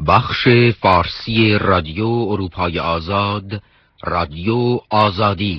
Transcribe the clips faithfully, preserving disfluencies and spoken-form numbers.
بخش فارسی رادیو اروپای آزاد، رادیو آزادی.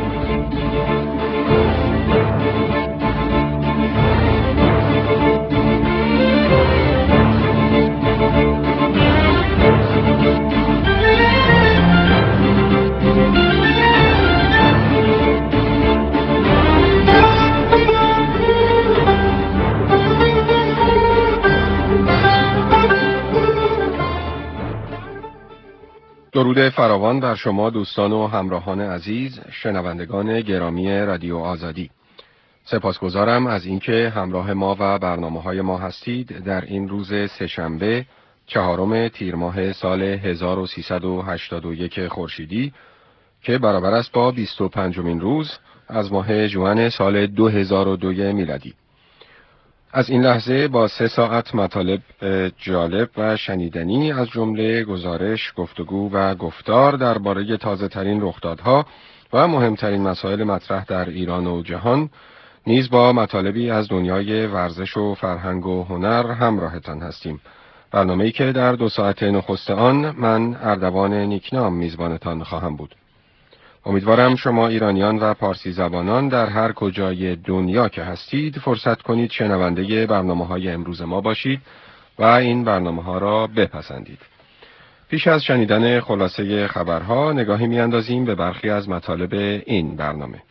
درود فراوان بر شما دوستان و همراهان عزیز، شنوندگان گرامی رادیو آزادی. سپاسگزارم از اینکه همراه ما و برنامه‌های ما هستید در این روز سه‌شنبه چهارم تیر ماه سال هزار و سیصد و هشتاد و یک خورشیدی که برابر است با بیست و پنجمین روز از ماه ژوئن سال دو هزار و دو میلادی. از این لحظه با سه ساعت مطالب جالب و شنیدنی از جمله گزارش، گفتگو و گفتار درباره تازه ترین رخدادها و مهمترین مسائل مطرح در ایران و جهان، نیز با مطالبی از دنیای ورزش و فرهنگ و هنر همراهتان هستیم. برنامه‌ای که در دو ساعت نخست آن من اردوان نیکنام میزبانتان خواهم بود. امیدوارم شما ایرانیان و پارسی زبانان در هر کجای دنیا که هستید فرصت کنید شنونده برنامه‌های امروز ما باشید و این برنامه‌ها را بپسندید. پیش از شنیدن خلاصه خبرها نگاهی می‌اندازیم به برخی از مطالب این برنامه.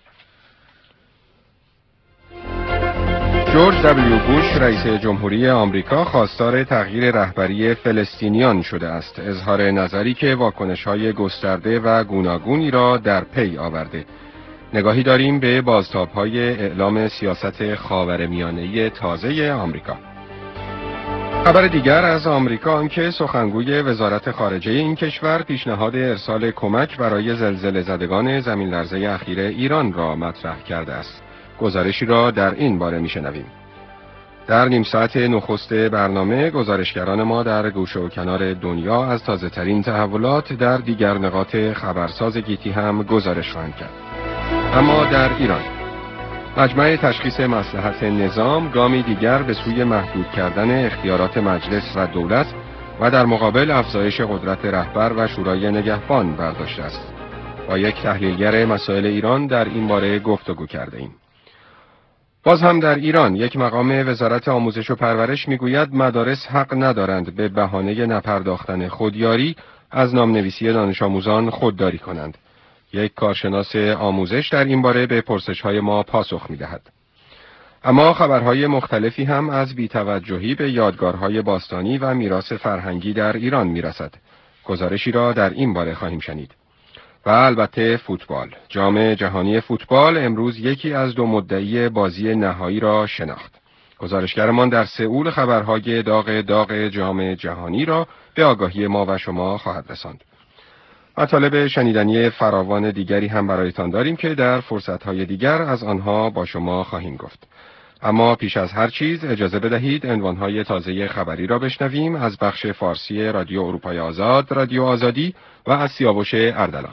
جورج دبلیو بوش رئیس جمهوری آمریکا خواستار تغییر رهبری فلسطینیان شده است. اظهار نظری که واکنش‌های گسترده و گوناگونی را در پی آورده. نگاهی داریم به بازتاب‌های اعلام سیاست خاورمیانه تازه آمریکا. خبر دیگر از آمریکا آنکه سخنگوی وزارت خارجه این کشور پیشنهاد ارسال کمک برای زلزله زدگان زمین لرزه اخیر ایران را مطرح کرده است. گزارشی را در این باره میشنویم. در نیم ساعت نخست برنامه گزارشگران ما در گوشه و کنار دنیا از تازه ترین تحولات در دیگر نقاط خبرساز گیتی هم گزارش خواهند کرد. اما در ایران مجمع تشخیص مصلحت نظام گامی دیگر به سوی محدود کردن اختیارات مجلس و دولت و در مقابل افزایش قدرت رهبر و شورای نگهبان برداشته است. با یک تحلیلگر مسائل ایران در این باره گفتگو کرده ایم. باز هم در ایران یک مقام وزارت آموزش و پرورش میگوید مدارس حق ندارند به بهانه نپرداختن خودیاری از نامنویسی دانش آموزان خودداری کنند. یک کارشناس آموزش در این باره به پرسش‌های ما پاسخ می‌دهد. اما خبرهای مختلفی هم از بی‌توجهی به یادگارهای باستانی و میراث فرهنگی در ایران میرسد. گزارشی را در این باره خواهیم شنید. و البته فوتبال. جام جهانی فوتبال امروز یکی از دو مدعی بازی نهایی را شناخت. گزارشگرمان در سئول خبرهای داغ داغ جام جهانی را به آگاهی ما و شما خواهد رساند. مطالب شنیدنی فراوان دیگری هم برایتان داریم که در فرصتهای دیگر از آنها با شما خواهیم گفت. اما پیش از هر چیز اجازه بدهید عنوانهای تازه خبری را بشنویم از بخش فارسی رادیو اروپای آزاد، رادیو آزادی و از سیاوش اردلان.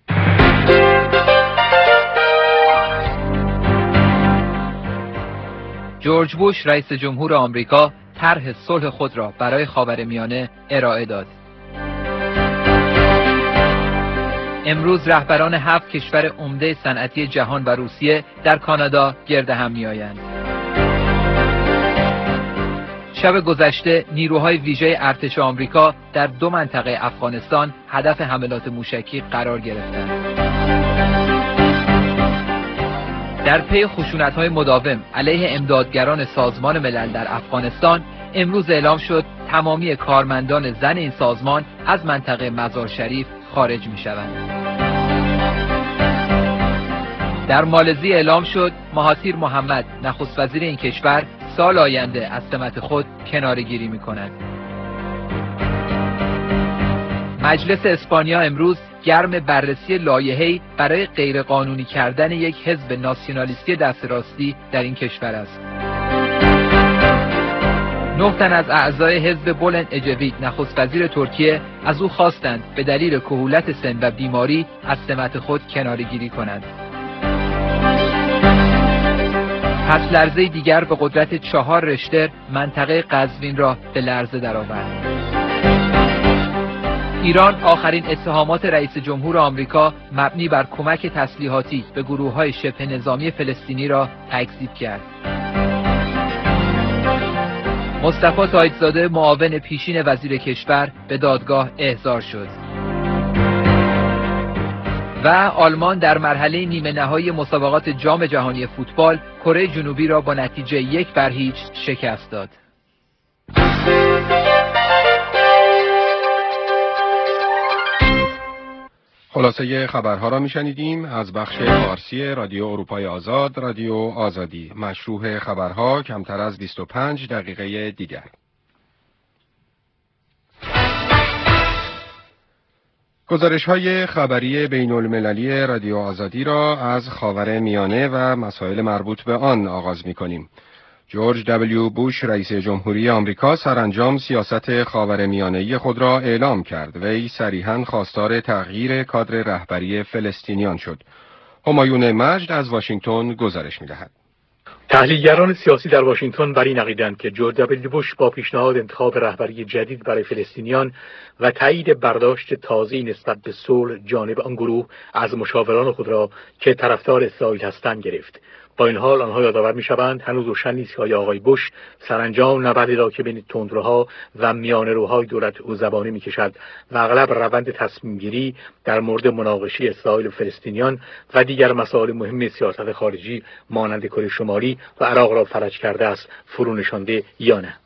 جورج بوش رئیس جمهور آمریکا طرح صلح خود را برای خاورمیانه ارائه داد. امروز رهبران هفت کشور عمده صنعتی جهان و روسیه در کانادا گرد هم می‌آیند. شب گذشته نیروهای ویژه ارتش آمریکا در دو منطقه افغانستان هدف حملات موشکی قرار گرفتند. در پی خشونت‌های مداوم علیه امدادگران سازمان ملل در افغانستان، امروز اعلام شد تمامی کارمندان زن این سازمان از منطقه مزار شریف خارج می‌شوند. در مالزی اعلام شد مهاتیر محمد نخست وزیر این کشور سال آینده از سمت خود کناره‌گیری می‌کند. مجلس اسپانیا امروز گرم بررسی لایحه‌ای برای غیرقانونی کردن یک حزب ناسیونالیستی دست راستی در این کشور است. نه تن از اعضای حزب بلند اجوید نخست وزیر ترکیه از او خواستند به دلیل کهولت سن و بیماری از سمت خود کناره‌گیری کند. پس لرزه دیگر به قدرت چهار ریشتر منطقه قزوین را به لرزه درآورد. ایران آخرین اتهامات رئیس جمهور آمریکا مبنی بر کمک تسلیحاتی به گروه‌های شبه نظامی فلسطینی را تکذیب کرد. مصطفی تایب‌زاده معاون پیشین وزیر کشور به دادگاه احضار شد. و آلمان در مرحله نیمه نهایی مسابقات جام جهانی فوتبال کره جنوبی را با نتیجه یک بر هیچ شکست داد. خلاصه خبرها را میشنیدیم از بخش فارسی رادیو اروپای آزاد، رادیو آزادی. مشروح خبرها کمتر از بیست و پنج دقیقه دیگر. گزارش‌های خبری بین المللی رادیو آزادی را از خاورمیانه و مسائل مربوط به آن آغاز می‌کنیم. جورج دبلیو بوش رئیس جمهوری آمریکا سرانجام سیاست خاورمیانه‌ای خود را اعلام کرد. وی صریحاً خواستار تغییر کادر رهبری فلسطینیان شد. همایون مجد از واشنگتن گزارش می‌دهد. تحلیلگران سیاسی در واشنگتن بر این عقیده‌اند که جورج دبلیو بوش با پیشنهاد انتخاب رهبری جدید برای فلسطینیان و تایید برداشت تازه‌ای نسبت به صلح جانب آن گروه از مشاوران خود را که طرفدار اسرائیل هستند گرفت. با این حال آنها یادآور می‌شوند هنوز روشن نیست که آیا آقای بوش سرانجام نبردی را که بین تندروها و میانه‌روهای دولت او زبانه می‌کشد و اغلب روند تصمیم‌گیری در مورد مناقشه اسرائیل و فلسطینیان و دیگر مسائل مهم سیاست خارجی مانند کره شمالی و عراق را فرج کرده است فرو نشانده یا نه.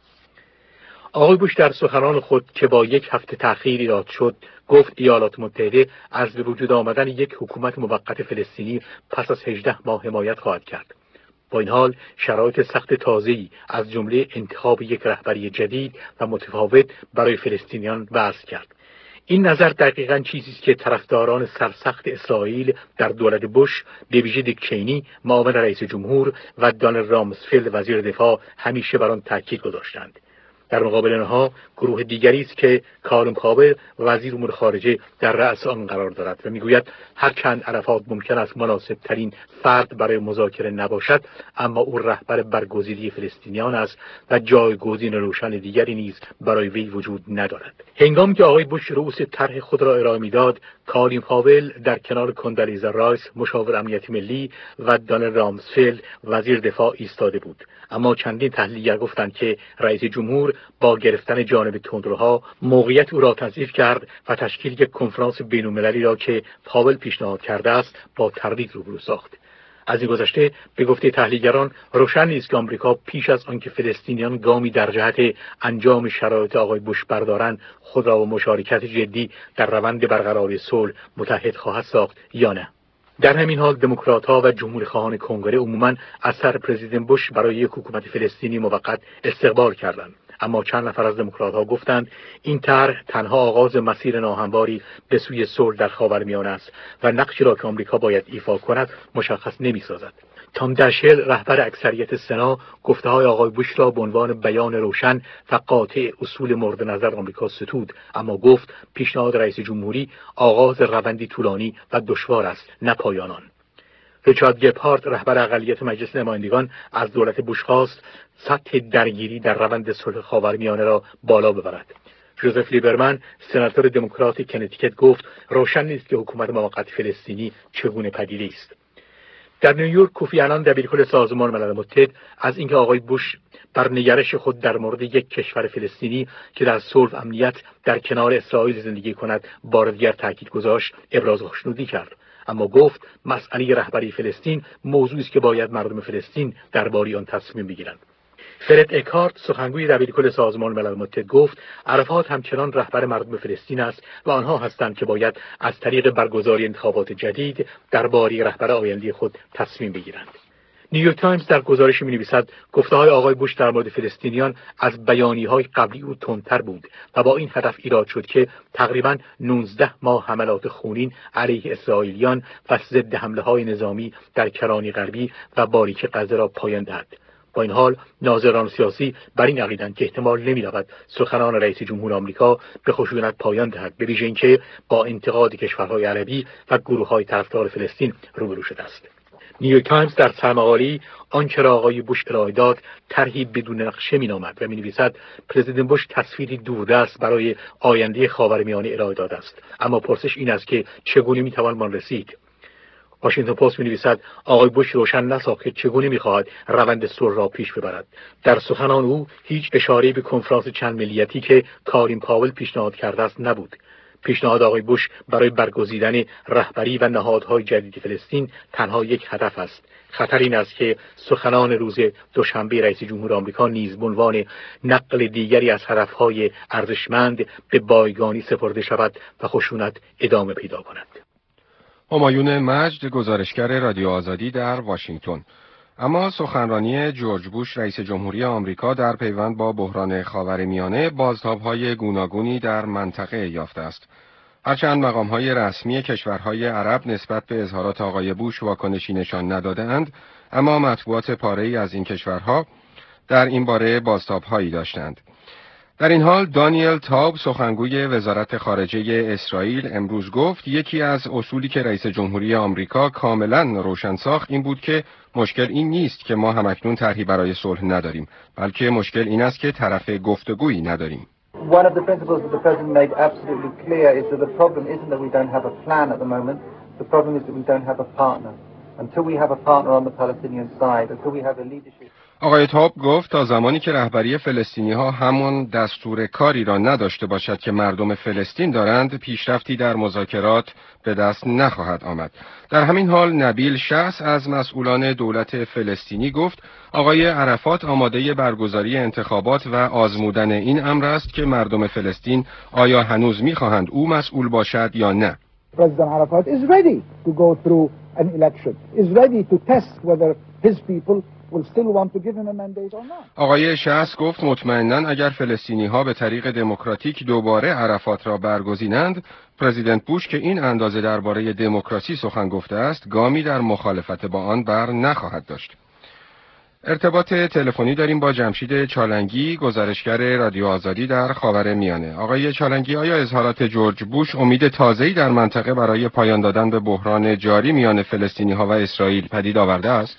آقای بوش در سخنان خود که با یک هفته تأخیر ایراد شد گفت ایالات متحده از به وجود آمدن یک حکومت موقت فلسطینی پس از هجده ماه حمایت خواهد کرد. با این حال شرایط سخت تازه‌ای از جمله انتخاب یک رهبری جدید و متفاوت برای فلسطینیان وضع کرد. این نظر دقیقاً چیزی است که طرفداران سرسخت اسرائیل در دولت بوش به ویژه دیک چینی معاون رئیس جمهور و دانالد رامسفلد وزیر دفاع همیشه بر آن تاکید گذاشتند. در مقابل آنها گروه دیگری است که کالم پاور وزیر امور خارجه در رأس آن قرار دارد و میگوید هرچند عرفات ممکن است مناسب ترین فرد برای مذاکره نباشد، اما او رهبر برگزیده فلسطینیان است و جایگزین روشن دیگری نیز برای وی وجود ندارد. هنگامی که آقای بوش رؤوس طرح خود را ارائه میداد، کالم پاول در کنار کندالیزا رایس مشاور امنیت ملی و دانالد رامسفلد وزیر دفاع ایستاده بود. اما چندین تحلیلگر گفتند که رئیس جمهور با گرفتن جانب تندروها موقعیت او را تضعیف کرد و تشکیل یک کنفرانس بین‌المللی را که پاول پیشنهاد کرده است با تردید روبرو ساخت. از این گذشته به گفته تحلیلگران روشن نیست که آمریکا پیش از آنکه فلسطینیان گامی در جهت انجام شرایط آقای بوش بردارند خود را با مشارکت جدی در روند برقراری صلح متحد خواهد ساخت یا نه. در همین حال دموکرات‌ها و جمهوری‌خواهان کنگره عموماً از سر پرزیدنت بوش برای یک حکومت فلسطینی موقت استقبال کردند، اما چند نفر از دموکرات‌ها گفتند این طرح تنها آغاز مسیر ناهمواری به سوی صلح در خاورمیانه است و نقشی را که آمریکا باید ایفا کند مشخص نمی‌سازد. تام داشل رهبر اکثریت سنا گفته‌های آقای بوش را به عنوان بیان روشن و قاطع اصول مورد نظر آمریکا ستود، اما گفت پیشنهاد رئیس جمهوری آغاز روندی طولانی و دشوار است نه پایان آن. ریچارد گپهارت رهبر اقلیت مجلس نمایندگان از دولت بوش خواست سطح درگیری در روند صلح خاورمیانه را بالا ببرد. جوزف لیبرمن سناتور دموکرات کنتیکت گفت روشن نیست که حکومت موقت فلسطینی چگونه پدیده است. در نیویورک کوفی عنان دبیرکل سازمان ملل متحد از اینکه آقای بوش بر نگرش خود در مورد یک کشور فلسطینی که در صلح و امنیت در کنار اسرائیل زندگی کند بار دیگر تاکید گذاشت ابراز خوشنودی کرد، اما گفت مسئله رهبری فلسطین موضوعی است که باید مردم فلسطین درباره آن تصمیم بگیرند. فرد اکهارت سخنگوی دبیرکل سازمان ملل متحد گفت عرفات همچنان رهبر مردم فلسطین است و آنها هستند که باید از طریق برگزاری انتخابات جدید درباره رهبر آینده خود تصمیم بگیرند. نیویورک تایمز در گزارشی می‌نویسد گفته‌های آقای بوش در مورد فلسطینیان از بیانیه‌های قبلی او تندتر بود و با این هدف ایراد شد که تقریباً نوزده ماه حملات خونین علیه اسرائیلیان و ضد حمله‌های نظامی در کرانه غربی و باریک غزه را پایان دهد. با این حال ناظران سیاسی بر این عقیدند که احتمال نمی‌رود سخنان رئیس جمهور آمریکا به خشونت پایان دهد، به ویژه اینکه با انتقاد کشورهای عربی و گروه‌های طرفدار فلسطین روبرو شده است. نیویورک تایمز در سرمقاله آنچه را آقای بوش ارائه داد طرحی بدون نقشه مینامد و می‌نویسد پرزیدنت بوش تصویری دوردست برای آینده خاورمیانه ارائه داده است، اما پرسش این است که چگونه میتوان به آن رسید. واشنگتن پست می‌نویسد آقای بوش روشن نساخت که چگونه می‌خواهد روند صلح را پیش ببرد. در سخنان او هیچ اشاره‌ای به کنفرانس چند ملیتی که کالین پاول پیشنهاد کرده است نبود. پیشنهاد آقای بوش برای برگزیدن رهبری و نهادهای جدید فلسطین تنها یک هدف است. خطر این است که سخنان روز دوشنبه رئیس جمهور آمریکا نیز به عنوان نقل دیگری از هدفهای ارزشمند به بایگانی سپرده شود و خشونت ادامه پیدا کند. همایون مجد، گزارشگر رادیو آزادی در واشنگتن. اما سخنرانی جورج بوش رئیس جمهوری آمریکا در پیوند با بحران خاورمیانه بازتاب‌های گوناگونی در منطقه یافته است. هرچند مقام‌های رسمی کشورهای عرب نسبت به اظهارات آقای بوش واکنشی نشان نداده‌اند، اما مطبوعات پاره‌ای از این کشورها در این باره بازتاب‌هایی داشتند. در این حال دانیل تاب، سخنگوی وزارت خارجه اسرائیل، امروز گفت یکی از اصولی که رئیس جمهوری آمریکا کاملا روشن ساخت این بود که مشکل این نیست که ما همکنون طرحی برای صلح نداریم، بلکه مشکل این است که طرف گفتگویی نداریم. One of the principles that the president made absolutely clear is that the problem isn't that we don't have a plan at the moment, the problem is that we don't have a partner. Until we have a partner on the Palestinian side, until we have a leadership. آقای تاب گفت تا زمانی که رهبری فلسطینی ها همون دستور کاری را نداشته باشد که مردم فلسطین دارند، پیشرفتی در مذاکرات به دست نخواهد آمد. در همین حال نبیل شخص از مسئولان دولت فلسطینی گفت آقای عرفات آماده برگزاری انتخابات و آزمودن این امر است که مردم فلسطین آیا هنوز می‌خواهند او مسئول باشد یا نه. President Arafat is ready to go through an election, is ready to test whether his people will still want to give him a mandate or not. آقای شخص گفت مطمئناً اگر فلسطینی ها به طریق دموکراتیک دوباره عرفات را برگزینند، پرزیدنت بوش که این اندازه درباره دموکراسی سخن گفته است، گامی در مخالفت با آن بر نخواهد داشت. ارتباط تلفنی داریم با جمشید چالنگی، گزارشگر رادیو آزادی در خاورمیانه. آقای چالنگی، آیا اظهارات جورج بوش امید تازه‌ای در منطقه برای پایان دادن به بحران جاری میان فلسطینی‌ها و اسرائیل پدید آورده است؟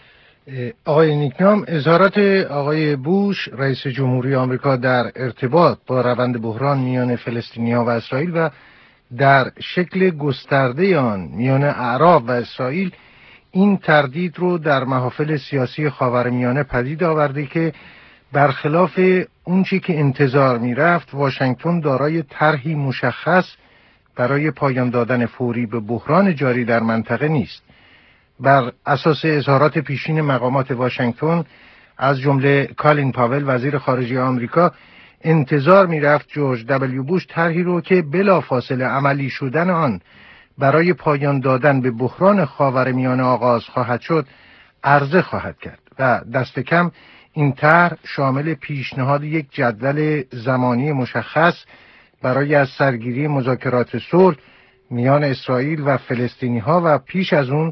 آقای نیکنام، اظهارات آقای بوش رئیس جمهوری آمریکا در ارتباط با روند بحران میان فلسطینی‌ها و اسرائیل و در شکل گسترده آن میان اعراب و اسرائیل این تردید رو در محافل سیاسی خاورمیانه پدید آورده که برخلاف اونچه که انتظار می‌رفت، واشنگتن دارای طرحی مشخص برای پایان دادن فوری به بحران جاری در منطقه نیست. بر اساس اظهارات پیشین مقامات واشنگتن از جمله کالین پاول وزیر خارجه آمریکا، انتظار می‌رفت جورج دبلیو بوش طرحی رو که بلافاصله عملی شدن آن برای پایان دادن به بحران خاورمیانه آغاز خواهد شد عرضه خواهد کرد و دست کم این طرح شامل پیشنهاد یک جدول زمانی مشخص برای از سرگیری مذاکرات صلح میان اسرائیل و فلسطینی‌ها و پیش از اون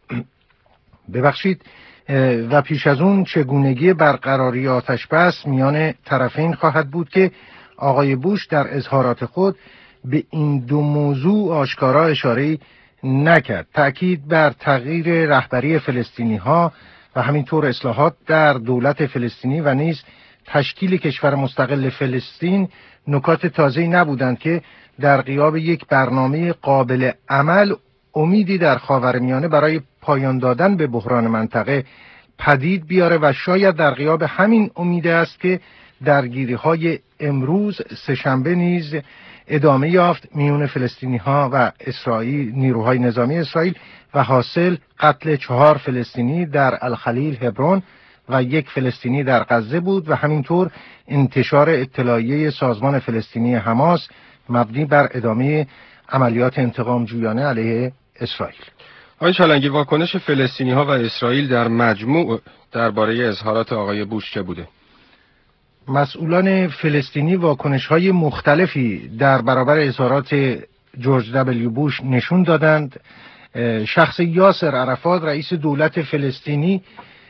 ببخشید و پیش از اون چگونگی برقراری آتش بس میان طرفین خواهد بود که آقای بوش در اظهارات خود به این دو موضوع آشکارا اشاره نکرد. تأکید بر تغییر رهبری فلسطینی ها و همینطور اصلاحات در دولت فلسطینی و نیز تشکیل کشور مستقل فلسطین نکات تازه‌ای نبودند که در غیاب یک برنامه قابل عمل امیدی در خاورمیانه برای پایان دادن به بحران منطقه پدید بیاره و شاید در غیاب همین امید است که درگیری‌های امروز سه‌شنبه نیز ادامه یافت میون فلسطینی ها و اسرائیل، نیروهای نظامی اسرائیل و حاصل قتل چهار فلسطینی در الخلیل هبرون و یک فلسطینی در غزه بود و همینطور انتشار اطلاعیه سازمان فلسطینی حماس مبنی بر ادامه عملیات انتقام جویانه علیه اسرائیل. آقای چالنگی، واکنش فلسطینی ها و اسرائیل در مجموع درباره اظهارات آقای بوش چه بوده؟ مسئولان فلسطینی واکنش‌های مختلفی در برابر اظهارات جورج دبلیو بوش نشون دادند. شخص یاسر عرفات رئیس دولت فلسطینی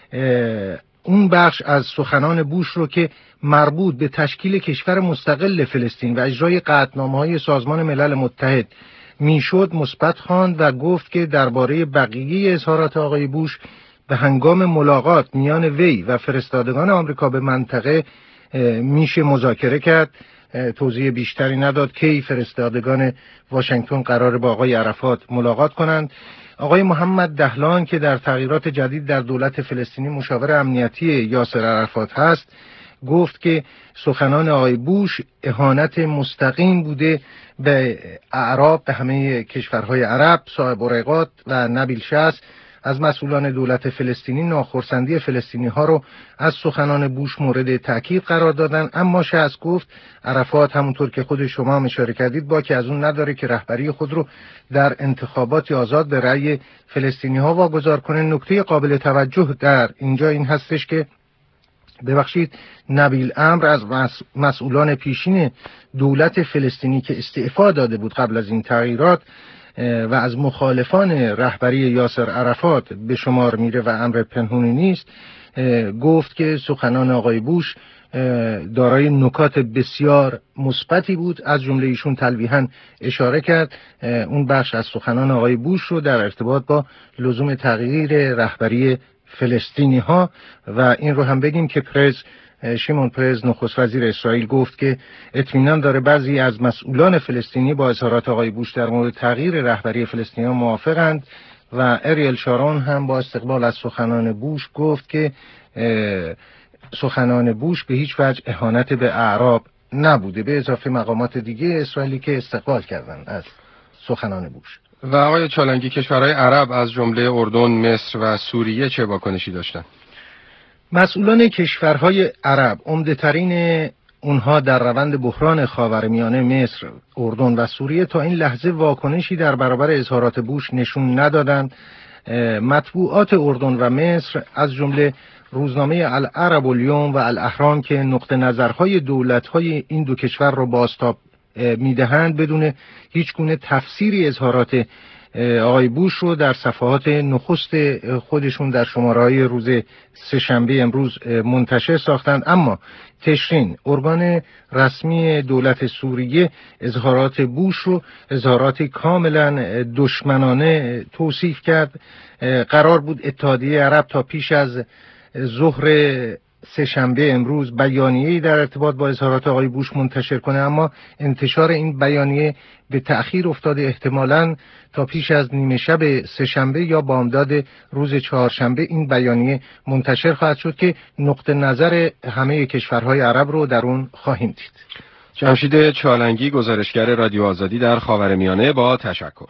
اون بخش از سخنان بوش رو که مربوط به تشکیل کشور مستقل فلسطین و اجرای قطعنامه‌های سازمان ملل متحد میشد مثبت خواند و گفت که درباره بقیه اظهارات آقای بوش به هنگام ملاقات میان وی و فرستادگان آمریکا به منطقه میشه مذاکره کرد. توضیح بیشتری نداد کی فرستادگان واشنگتن قرار با آقای عرفات ملاقات کنند. آقای محمد دهلان که در تغییرات جدید در دولت فلسطینی مشاور امنیتی یاسر عرفات هست گفت که سخنان آقای بوش اهانت مستقیم بوده به اعراب، به همه کشورهای عرب. صاحب اوریقات و نبیل شص از مسئولان دولت فلسطینی ناخرسندی فلسطینی ها رو از سخنان بوش مورد تأکید قرار دادن، اما شص گفت عرفات همونطور که خود شما هم اشاره کردید باکی از اون نداره که رهبری خود رو در انتخابات آزاد به رأی فلسطینی ها واگذار کنه. نکته قابل توجه در اینجا این هستش که ببخشید نبیل امر از مسئولان پیشین دولت فلسطینی که استعفا داده بود قبل از این تغییرات و از مخالفان رهبری یاسر عرفات به شمار میره و امر پنهونی نیست، گفت که سخنان آقای بوش دارای نکات بسیار مثبتی بود. از جمله ایشون تلویحاً اشاره کرد اون بخش از سخنان آقای بوش رو در ارتباط با لزوم تغییر رهبری فلسطینی ها و این رو هم بگیم که پرز شیمون پرز نخست وزیر اسرائیل گفت که اطمینان داره بعضی از مسئولان فلسطینی با اظهارات آقای بوش در مورد تغییر رهبری فلسطینی ها موافقند و اریل شارون هم با استقبال از سخنان بوش گفت که سخنان بوش به هیچ وجه اهانت به اعراب نبوده، به اضافه مقامات دیگه اسرائیلی که استقبال کردند از سخنان بوش. و آقای چالنگی کشورهای عرب از جمله اردن، مصر و سوریه چه واکنشی داشتند؟ مسئولان کشورهای عرب عمده‌ترین اونها در روند بحران خاورمیانه مصر، اردن و سوریه تا این لحظه واکنشی در برابر اظهارات بوش نشون ندادند. مطبوعات اردن و مصر از جمله روزنامه العرب الیوم و الاهرام که نقطه نظرهای دولت‌های این دو کشور را بازتاب میدهند بدون هیچ گونه تفسیری اظهارات آقای بوش رو در صفحات نخست خودشون در شماره‌های روز سه‌شنبه امروز منتشر ساختند. اما تشرین ارگان رسمی دولت سوریه اظهارات بوش رو اظهارات کاملا دشمنانه توصیف کرد. قرار بود اتحادیه عرب تا پیش از ظهر سه‌شنبه امروز بیانیه‌ای در ارتباط با اظهارات آقای بوش منتشر کنه، اما انتشار این بیانیه به تأخیر افتاده. احتمالاً تا پیش از نیمه شب سه‌شنبه یا بامداد روز چهارشنبه این بیانیه منتشر خواهد شد که نقطه نظر همه کشورهای عرب رو در اون خواهیم دید. جمشید چالنگی، گزارشگر رادیو آزادی در خاورمیانه، با تشکر.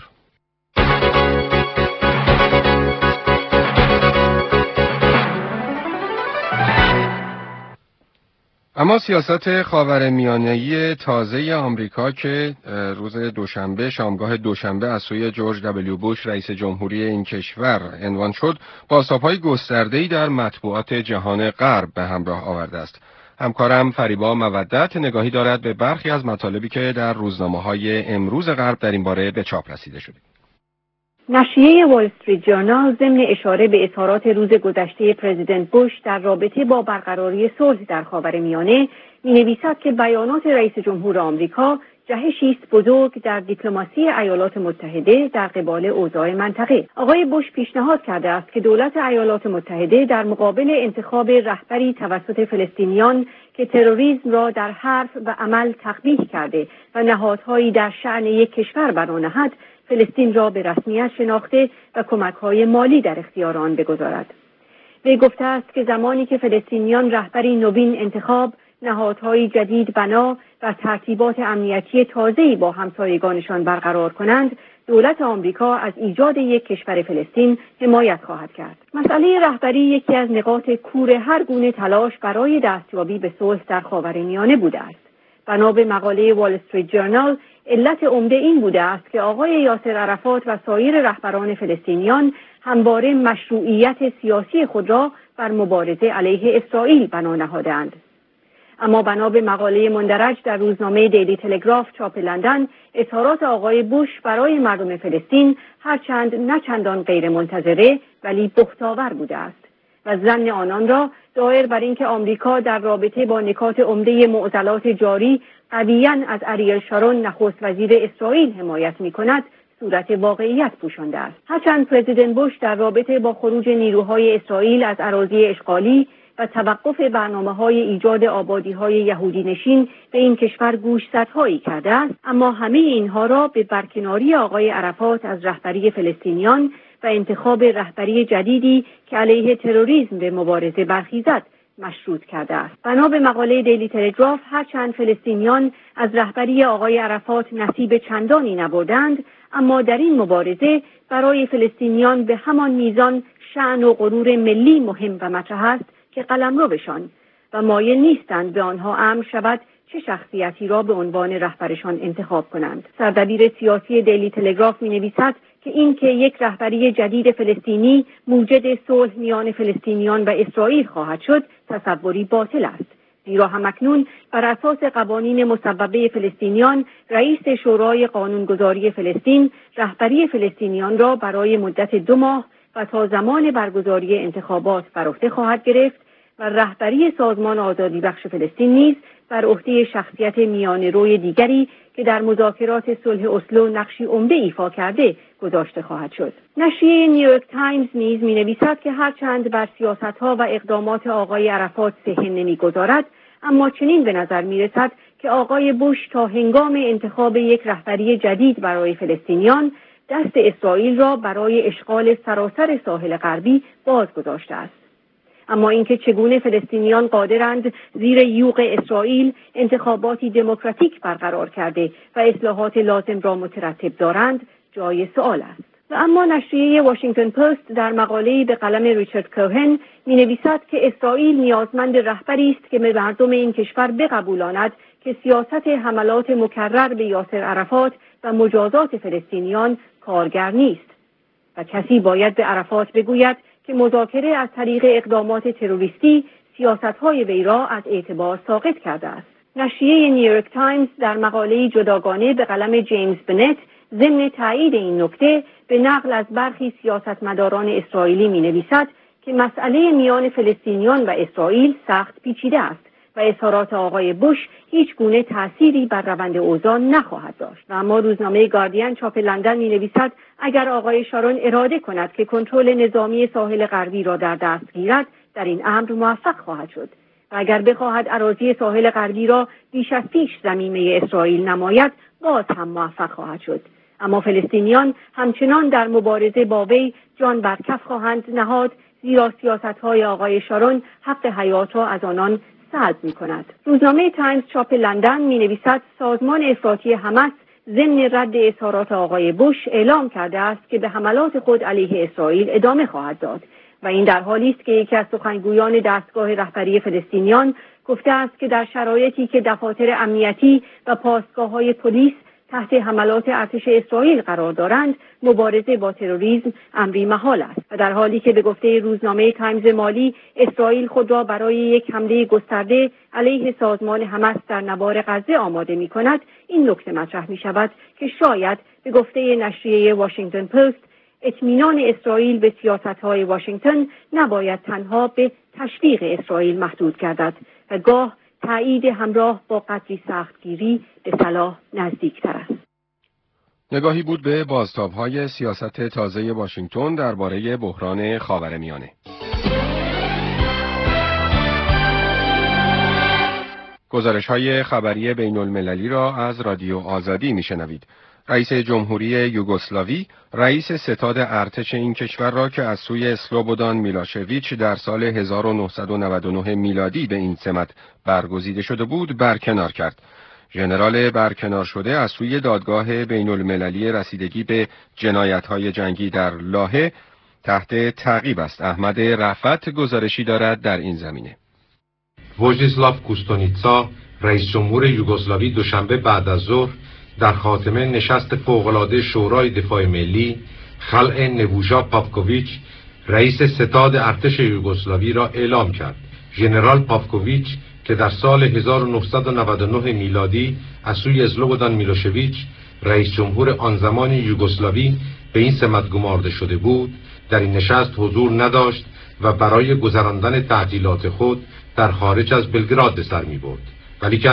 اما سیاست خاورمیانه‌ای تازه آمریکا که روز دوشنبه شامگاه دوشنبه از سوی جورج دبلیو بوش رئیس جمهوری این کشور عنوان شد، بازتاب‌های گسترده‌ای در مطبوعات جهان غرب به همراه آورده است. همکارم فریبا مودت نگاهی دارد به برخی از مطالبی که در روزنامه‌های امروز غرب در این باره به چاپ رسیده شده. نشریه وال استریت جورنال ضمن اشاره به اظهارات روز گذشته پرزیدنت بوش در رابطه با برقراری صلح در خاورمیانه می‌نویسد که بیانات رئیس جمهور آمریکا جهشی است بزرگ در دیپلماسی ایالات متحده در قبال اوضاع منطقه. آقای بوش پیشنهاد کرده است که دولت ایالات متحده در مقابل انتخاب رهبری توسط فلسطینیان که تروریسم را در حرف و عمل تقبیح کرده و نهادهایی در شأن یک کشور بنا نهد، فلسطین را به رسمیت شناخته و کمک‌های مالی در اختیار آن بگذارد. وی گفته است که زمانی که فلسطینیان رهبری نوین انتخاب، نهادهای جدید بنا و ترتیبات امنیتی تازه‌ای با همسایگانشان برقرار کنند، دولت آمریکا از ایجاد یک کشور فلسطین حمایت خواهد کرد. مسئله رهبری یکی از نقاط کور هر گونه تلاش برای دستیابی به صلح در خاورمیانه بوده است. بنا به مقاله وال استریت جورنال، علت عمده این بوده است که آقای یاسر عرفات و سایر رهبران فلسطینیان همواره مشروعیت سیاسی خود را بر مبارزه علیه اسرائیل بنا نهادند. اما بنا به مقاله مندرج در روزنامه دیلی تلگراف چاپ لندن، اظهارات آقای بوش برای مردم فلسطین هرچند نه چندان غیر منتظره ولی بهت‌آور بوده است و ظن آنان را دایر بر اینکه آمریکا در رابطه با نکات عمده معضلات جاری قویاً از اریل شارون نخست وزیر اسرائیل حمایت می‌کند، صورت واقعیت پوشانده است. هرچند پرزیدنت بوش در رابطه با خروج نیروهای اسرائیل از اراضی اشغالی و توقف برنامه‌های ایجاد آبادی‌های یهودی نشین به این کشور گوشزدهایی کرده است، اما همه اینها را به برکناری آقای عرفات از رهبری فلسطینیان و انتخاب رهبری جدیدی که علیه تروریسم به مبارزه برخیزد مشروط کرده است. بنا به مقاله دیلی تلگراف، هرچند فلسطینیان از رهبری آقای عرفات نصیب چندانی نبردند، اما در این مبارزه برای فلسطینیان به همان میزان شأن و غرور ملی مهم و مطرح است که قلمروشان و مایل نیستند به آنها امر شود چه شخصیتی را به عنوان رهبرشان انتخاب کنند. سردبیر سیاسی دیلی تلگراف می‌نویسد که این که یک رهبری جدید فلسطینی موجد صلح میان فلسطینیان و اسرائیل خواهد شد تصوری باطل است، زیرا همکنون بر اساس قوانین مصوبه فلسطینیان رئیس شورای قانونگذاری فلسطین رهبری فلسطینیان را برای مدت دو ماه و تا زمان برگزاری انتخابات بر عهده خواهد گرفت و رهبری سازمان آزادی بخش فلسطین نیز بر عهده شخصیت میانه‌روی دیگری که در مذاکرات صلح اسلو نقشی عمده ایفا کرده گذاشته خواهد شد. نشریه نیویورک تایمز نیز می‌نویسد که هرچند بر سیاست‌ها و اقدامات آقای عرفات صحه نمی‌گذارد، اما چنین به نظر می‌رسد که آقای بوش تا هنگام انتخاب یک رهبری جدید برای فلسطینیان دست اسرائیل را برای اشغال سراسر ساحل غربی باز گذاشته است. اما اینکه چگونه فلسطینیان قادرند زیر یوغ اسرائیل انتخاباتی دموکراتیک برقرار کرده و اصلاحات لازم را مترتب دارند جای سؤال است. و اما نشریه واشنگتن پست در مقاله‌ای به قلم ریچارد کوهن می‌نویسد که اسرائیل نیازمند رهبری است که به مردم این کشور بقبولاند که سیاست حملات مکرر به یاسر عرفات و مجازات فلسطینیان کارگر نیست و کسی باید به عرفات بگوید که مذاکره از طریق اقدامات تروریستی سیاست‌های وی را از اعتبار ساقط کرده است. نشریه نیویورک تایمز در مقاله‌ای جداگانه به قلم جیمز بنت ضمن تایید این نکته به نقل از برخی سیاستمداران اسرائیلی می‌نویسد که مسئله میان فلسطینیان و اسرائیل سخت پیچیده است و اظهارات آقای بوش هیچ گونه تأثیری بر روند اوضاع نخواهد داشت. و اما روزنامه گاردین چاپ لندن می‌نویسد اگر آقای شارون اراده کند که کنترل نظامی ساحل غربی را در دست گیرد، در این امر موفق خواهد شد و اگر بخواهد اراضی ساحل غربی را بیش از پیش ضمیمه اسرائیل نماید، باز هم موفق خواهد شد. اما فلسطینیان همچنان در مبارزه با وی جان بر کف خواهند نهاد، زیرا سیاست‌های آقای شارون حق حیات را از آنان سلب می‌کند. روزنامه تایمز چاپ لندن می‌نویسد سازمان افراطی حماس ضمن رد اظهارات آقای بوش اعلام کرده است که به حملات خود علیه اسرائیل ادامه خواهد داد و این در حالی است که یکی از سخنگویان دستگاه رهبری فلسطینیان گفته است که در شرایطی که دفاتر امنیتی و پاسگاه‌های پلیس تحت حملات ارتش اسرائیل قرار دارند، مبارزه با تروریسم امری محال است و در حالی که به گفته روزنامه تایمز مالی اسرائیل خود را برای یک حمله گسترده علیه سازمان حماس در نوار غزه آماده می کند، این نکته مطرح می شود که شاید به گفته نشریه واشنگتن پست اطمینان اسرائیل به سیاست‌های واشنگتن نباید تنها به تشویق اسرائیل محدود گردد و گاه تایید همراه با قدری سختگیری به صلاح نزدیکتر است. نگاهی بود به بازتاب‌های سیاست تازه واشنگتن درباره بحران خاورمیانه. گزارش‌های خبری بین‌المللی را از رادیو آزادی می‌شنوید. رئیس جمهوری یوگسلاوی رئیس ستاد ارتش این کشور را که از سوی سلوبودان میلاشویچ در سال هزار و نهصد و نود و نه میلادی به این سمت برگزیده شده بود برکنار کرد. ژنرال برکنار شده از سوی دادگاه بین‌المللی رسیدگی به جنایت‌های جنگی در لاهه تحت تعقیب است. احمد رفعت گزارشی دارد در این زمینه. وژدیسلاو کوستونیتسا رئیس جمهور یوگسلاوی دوشنبه بعد از ظهر در خاتمه نشست فوق‌العاده شورای دفاع ملی خلع نبوژا پاپکوویچ رئیس ستاد ارتش یوگسلاوی را اعلام کرد. ژنرال پاپکوویچ که در سال هزار و نهصد و نود و نه میلادی از سوی سلوبودان میلوشویچ رئیس جمهور آن زمان یوگسلاوی به این سمت گمارده شده بود، در این نشست حضور نداشت و برای گذراندن تعطیلات خود در خارج از بلگراد به سر می برد. ولیکن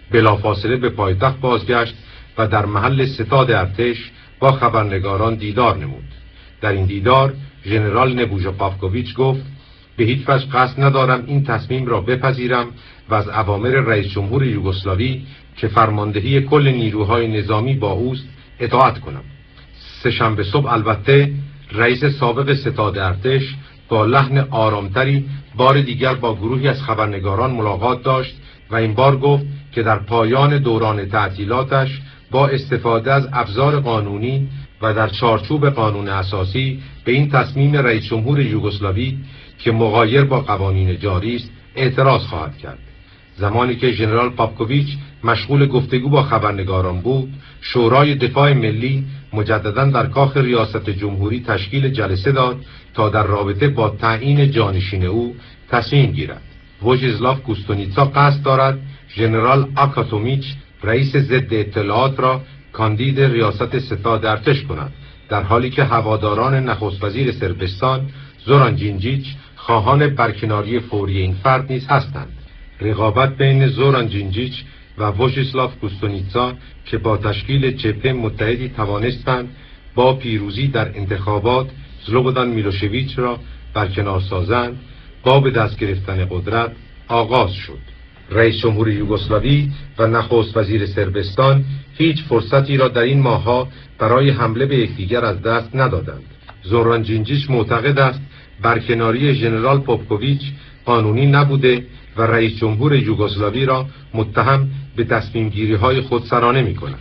بلافاصله به پایتخت بازگشت و در محل ستاد ارتش با خبرنگاران دیدار نمود. در این دیدار ژنرال نبوژا پاوکوویچ گفت به هیچ وجه قصد ندارم این تصمیم را بپذیرم و از اوامر رئیس جمهور یوگسلاوی که فرماندهی کل نیروهای نظامی با اوست اطاعت کنم. سه‌شنبه صبح البته رئیس سابق ستاد ارتش با لحن آرامتری بار دیگر با گروهی از خبرنگاران ملاقات داشت و این بار گفت که در پایان دوران تعطیلاتش با استفاده از ابزار قانونی و در چارچوب قانون اساسی به این تصمیم رئیس جمهور یوگسلاوی که مغایر با قوانین جاری است اعتراض خواهد کرد. زمانی که ژنرال پاوکوویچ مشغول گفتگو با خبرنگاران بود، شورای دفاع ملی مجددا در کاخ ریاست جمهوری تشکیل جلسه داد تا در رابطه با تعیین جانشین او تصمیم گیرد. وژیسلاو کوستونیتسا قصد دارد ژنرال آکاتومیچ رئیس ضد اطلاعات را کاندید ریاست ستاد ارتش کند، در حالی که هواداران نخست وزیر صربستان زوران جینجیچ خواهان برکناری فوری این فرد نیز هستند. رقابت بین زوران جینجیچ و وژیسلاو کوستونیتسا که با تشکیل جبهه متحدی توانستند با پیروزی در انتخابات سلوبودان میلوشویچ را برکنار سازند، با به دست گرفتن قدرت آغاز شد. رئیس جمهور یوگسلاوی و نخست وزیر صربستان هیچ فرصتی را در این ماه‌ها برای حمله به یکدیگر از دست ندادند. زوران جینجیچ معتقد است برکناری ژنرال پاوکوویچ قانونی نبوده و رئیس جمهور یوگسلاوی را متهم به تصمیم گیری های خودسرانه می کند.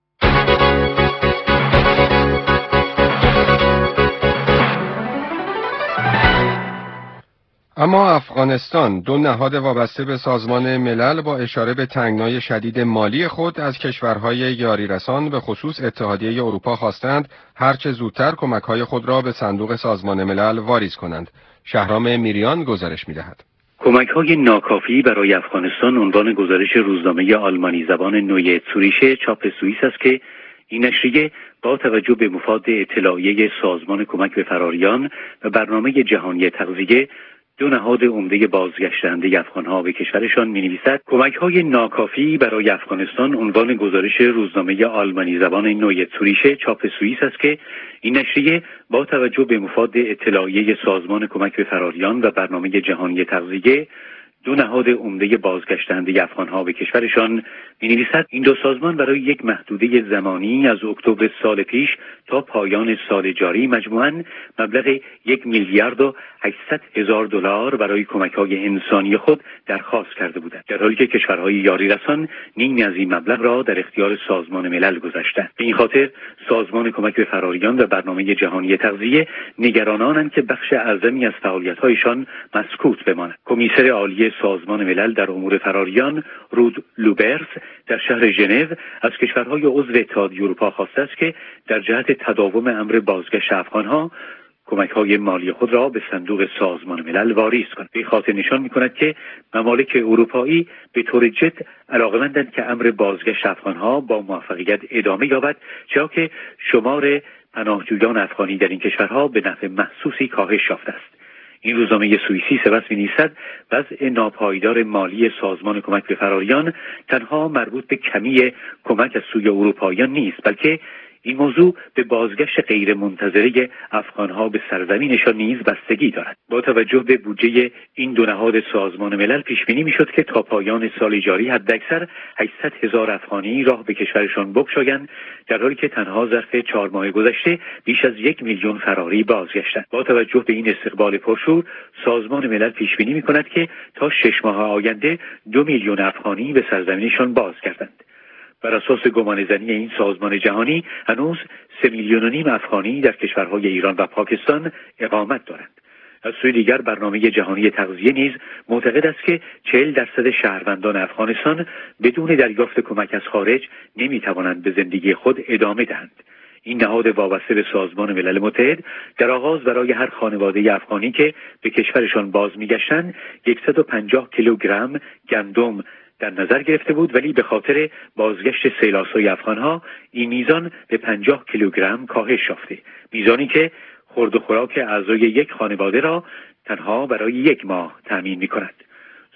اما افغانستان دو نهاد وابسته به سازمان ملل با اشاره به تنگنای شدید مالی خود از کشورهای یاری رسان به خصوص اتحادیه اروپا خواستند هرچه زودتر کمک‌های خود را به صندوق سازمان ملل واریز کنند. شهرام میریان گزارش می‌دهد. کمک‌های ناکافی برای افغانستان عنوان گزارش روزنامه آلمانی زبان نویه زوریش چاپ سوئیس است که این نشریه با توجه به مفاد اطلاعیه سازمان کمک به فراریان و برنامه جهانی تغذیه دو نهاد عمده بازگشتنده افغانها به کشورشان می‌نویسد کمک‌های ناکافی برای افغانستان عنوان گزارش روزنامه آلمانی زبان نویه زوریش چاپ سوئیس است که این نشریه با توجه به مفاد اطلاعیه سازمان کمک به فراریان و برنامه جهانی تغذیه دو نهاد عمده بازگشتنده افغانها به کشورشان می‌نویسد این دو سازمان برای یک محدوده زمانی از اکتبر سال پیش تا پایان سال جاری مجموعاً مبلغ یک میلیارد و هشتصد هزار دلار برای کمک‌های انسانی خود درخواست کرده بودند، در حالی که کشورهای یاری رسان نیمی از این مبلغ را در اختیار سازمان ملل گذاشتند. به این خاطر سازمان کمک به فراریان و برنامه جهانی تغذیه نگرانانند که بخش اعظمی از فعالیت‌هایشان مسکوت بماند. کمیسر عالی سازمان ملل در امور فراریان رود لوبرز در شهر ژنو از کشورهای عضو اتحادیه اروپا خواسته است که در جهت تداوم امر بازگشت افغانها کمک‌های مالی خود را به صندوق سازمان ملل واریز کنند. به خاطر نشان می‌کند که ممالک اروپایی به طور جد علاقه‌مندند که امر بازگشت افغانها با موفقیت ادامه یابد، چرا که شمار پناهجویان افغانی در این کشورها به نحو محسوسی کاهش یافته است. این روزنامه سوئیسی سپس می‌نویسد وضع ناپایدار مالی سازمان کمک به فراریان تنها مربوط به کمی کمک از سوی اروپاییان نیست، بلکه این موضوع به بازگشت غیر منتظره افغانها به سرزمینشان نیز بستگی دارد. با توجه به بودجه این دو نهاد سازمان ملل پیش بینی می‌شد که تا پایان سال جاری حداکثر هشتصد هزار افغانی راه به کشورشان بگشایند، در حالی که تنها ظرف چهار ماه گذشته بیش از یک میلیون فراری بازگشتند. با توجه به این استقبال پرشور، سازمان ملل پیش بینی می‌کند که تا شش ماه آینده دو میلیون افغانی به سرزمینشان بازگردند. بر اساس گمانه‌زنی این سازمان جهانی هنوز سه میلیون و نیم افغانی در کشورهای ایران و پاکستان اقامت دارند. از سوی دیگر برنامه جهانی تغذیه نیز معتقد است که چهل درصد شهروندان افغانستان بدون دریافت کمک از خارج نمی‌توانند به زندگی خود ادامه دهند. این نهاد وابسته به سازمان ملل متحد در آغاز برای هر خانواده افغانی که به کشورشان باز می‌گشتند صد و پنجاه کیلوگرم گندم در نظر گرفته بود، ولی به خاطر بازگشت سیلاسای افغانها این میزان به پنجاه کیلوگرم کاهش یافته، میزانی که خورد و خوراک اعضای یک خانواده را تنها برای یک ماه تامین می‌کند.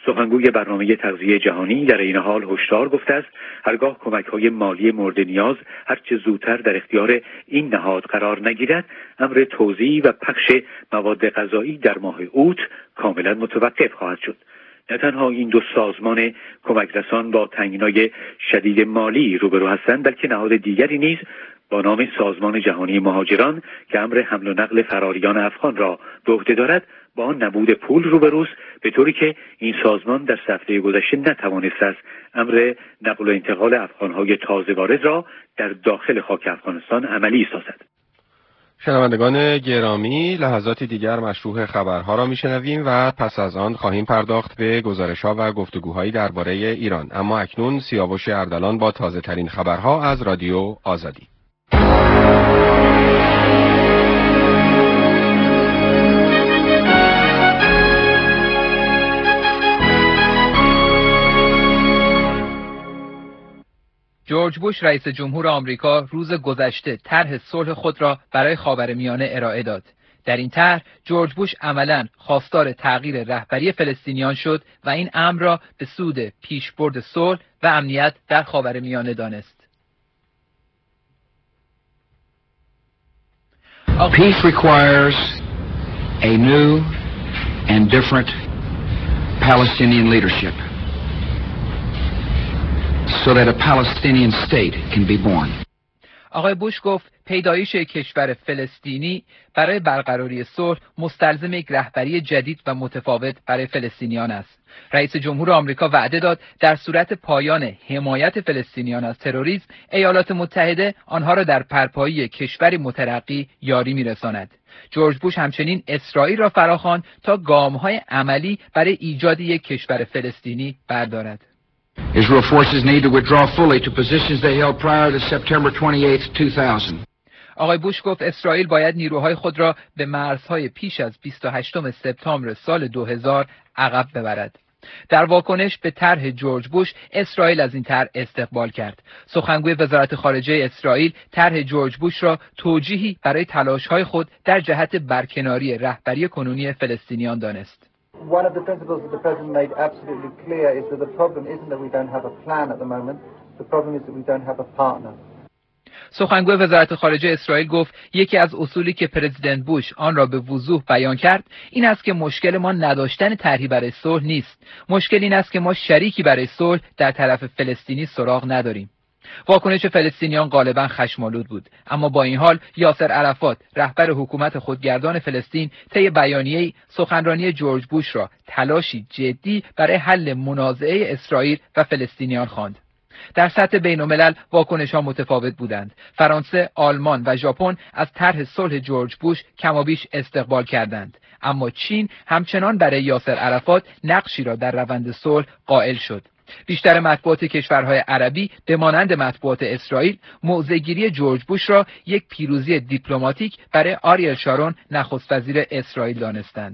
سخنگوی برنامه تغذیه جهانی در این حال هشدار گفته است هرگاه کمک‌های مالی مورد نیاز هرچه زودتر در اختیار این نهاد قرار نگیرد، امر توزیع و پخش مواد غذایی در ماه اوت کاملا متوقف خواهد شد. نه تنها این دو سازمان کمک رسان با تنگنای شدید مالی روبرو هستند، بلکه نهاد دیگری نیز با نام سازمان جهانی مهاجران که امر حمل و نقل فراریان افغان را به عهده دارد با نبود پول روبروست، به طوری که این سازمان در هفته گذشته نتوانست است امر نقل و انتقال افغان‌های تازه وارد را در داخل خاک افغانستان عملی سازد. شنوندگان گرامی، لحظاتی دیگر مشروع خبرها را میشنویم و پس از آن خواهیم پرداخت به گزارش‌ها و گفتگوهایی درباره ایران. اما اکنون سیاوش اردلان با تازه ترین خبرها از رادیو آزادی. جورج بوش رئیس جمهور آمریکا روز گذشته طرح صلح خود را برای خاورمیانه ارائه داد. در این طرح جورج بوش عملاً خواستار تغییر رهبری فلسطینیان شد و این امر را به سود پیشبرد صلح و امنیت در خاورمیانه دانست. Peace requires a new and different Palestinian leadership, so that a Palestinian state can be born. آقای بوش گفت پیدایش کشور فلسطینی برای برقراری صلح مستلزم یک رهبری جدید و متفاوت برای فلسطینیان است. رئیس جمهور آمریکا وعده داد در صورت پایان حمایت فلسطینیان از تروریسم، ایالات متحده آنها را در پرپایی کشوری مترقی یاری می‌رساند. جورج بوش همچنین اسرائیل را فراخواند تا گام‌های عملی برای ایجاد یک کشور فلسطینی بردارد. Israel forces need to withdraw fully to positions they held prior to September twenty-eighth, two thousand. آقای بوش گفت اسرائیل باید نیروهای خود را به مرزهای پیش از بیست و هشتم سپتامبر سال دو هزار عقب ببرد. در واکنش به طرح جورج بوش، اسرائیل از این طرح استقبال کرد. سخنگوی وزارت خارجه اسرائیل طرح جورج بوش را توجیهی برای تلاش‌های خود در جهت برکناری رهبری کنونی فلسطینیان دانست. One of the principles that the President made absolutely clear is that the problem isn't that we don't have a plan at the moment, the problem is that we don't have a partner. سخنگوی وزارت خارجه اسرائیل گفت یکی از اصولی که پرزیدنت بوش آن را به وضوح بیان کرد این است که مشکل ما نداشتن طرحی برای صلح نیست. مشکل این است که ما شریکی برای صلح در طرف فلسطینی سراغ نداریم. واکنش فلسطینیان غالبا خشم‌آلود بود، اما با این حال یاسر عرفات رهبر حکومت خودگردان فلسطین طی بیانیه‌ای سخنرانی جورج بوش را تلاشی جدی برای حل منازعه اسرائیل و فلسطینیان خواند. در سطح بین‌الملل واکنش‌ها متفاوت بودند. فرانسه، آلمان و ژاپن از طرح صلح جورج بوش کمابیش استقبال کردند، اما چین همچنان برای یاسر عرفات نقشی را در روند صلح قائل شد. بیشتر مطبوعات کشورهای عربی به مانند مطبوعات اسرائیل موضع‌گیری جورج بوش را یک پیروزی دیپلماتیک برای آریل شارون نخست وزیر اسرائیل دانستند.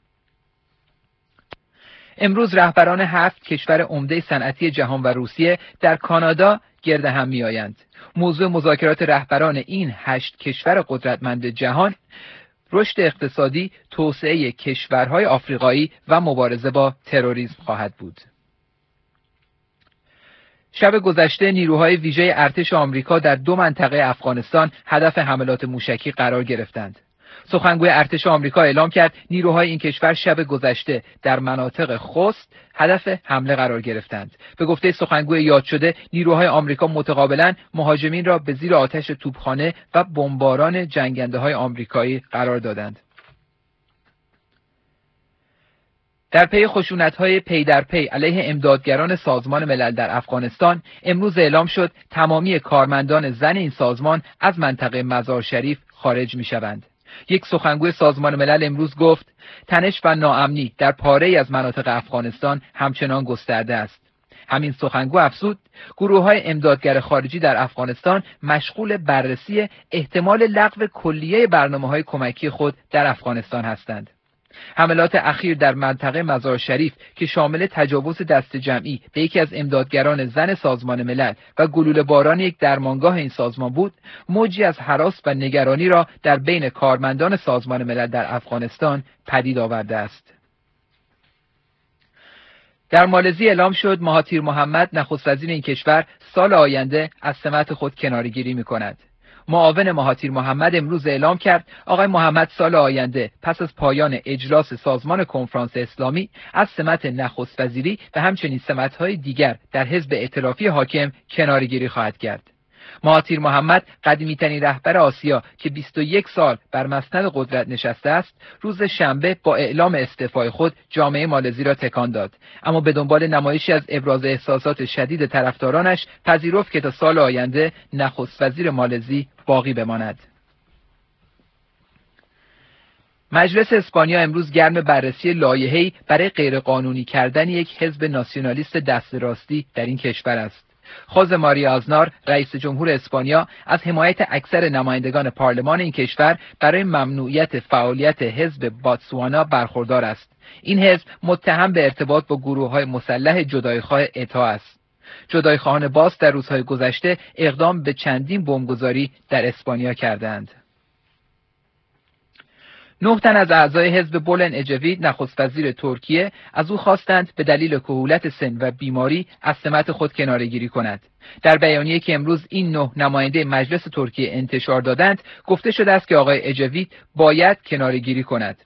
امروز رهبران هفت کشور عمده صنعتی جهان و روسیه در کانادا گرد هم می‌آیند. موضوع مذاکرات رهبران این هشت کشور قدرتمند جهان رشد اقتصادی، توسعه کشورهای آفریقایی و مبارزه با تروریسم خواهد بود. شب گذشته نیروهای ویژه ارتش آمریکا در دو منطقه افغانستان هدف حملات موشکی قرار گرفتند. سخنگوی ارتش آمریکا اعلام کرد نیروهای این کشور شب گذشته در مناطق خوست هدف حمله قرار گرفتند. به گفته سخنگوی یاد شده نیروهای آمریکا متقابلا مهاجمین را به زیر آتش توپخانه و بمباران جنگنده‌های آمریکایی قرار دادند. در پی خشونت‌های پی در پی علیه امدادگران سازمان ملل در افغانستان، امروز اعلام شد تمامی کارمندان زن این سازمان از منطقه مزار شریف خارج می‌شوند. یک سخنگوی سازمان ملل امروز گفت تنش و ناامنی در پاره‌ای از مناطق افغانستان همچنان گسترده است. همین سخنگو افزود گروه‌های امدادگر خارجی در افغانستان مشغول بررسی احتمال لغو کلیه برنامه‌های کمکی خود در افغانستان هستند. حملات اخیر در منطقه مزار شریف که شامل تجاوز دست جمعی به یکی از امدادگران زن سازمان ملل و گلوله باران یک درمانگاه این سازمان بود، موجی از هراس و نگرانی را در بین کارمندان سازمان ملل در افغانستان پدید آورده است. در مالزی اعلام شد مهاتیر محمد نخست وزیر این کشور سال آینده از سمت خود کناره‌گیری می‌کند. معاون مهاتیر محمد امروز اعلام کرد آقای محمد سال آینده پس از پایان اجلاس سازمان کنفرانس اسلامی از سمت نخست وزیری و همچنین سمت‌های دیگر در حزب ائتلافی حاکم کناره‌گیری خواهد کرد. مهاتیر محمد قدیمی‌ترین رهبر آسیا که بیست و یک سال بر مسند قدرت نشسته است، روز شنبه با اعلام استعفای خود جامعه مالزی را تکان داد، اما به دنبال نمایشی از ابراز احساسات شدید طرفدارانش پذیرفت که تا سال آینده نخست وزیر مالزی باقی بماند. مجلس اسپانیا امروز گرم بررسی لایحه‌ای برای غیرقانونی کردن یک حزب ناسیونالیست دست راستی در این کشور است. خوزه ماریا آزنار رئیس جمهور اسپانیا از حمایت اکثر نمایندگان پارلمان این کشور برای ممنوعیت فعالیت حزب باتسوانا برخوردار است. این حزب متهم به ارتباط با گروه‌های مسلح جدایی‌خواه اتا است. جدایی‌خواهان باس در روزهای گذشته اقدام به چندین بمبگذاری در اسپانیا کردند. نه تن از اعضای حزب بولن اجوید نخست وزیر ترکیه از او خواستند به دلیل کهولت سن و بیماری از سمت خود کناره‌گیری کند. در بیانیه‌ای که امروز این نه نماینده مجلس ترکیه انتشار دادند گفته شده است که آقای اجوید باید کناره‌گیری کند.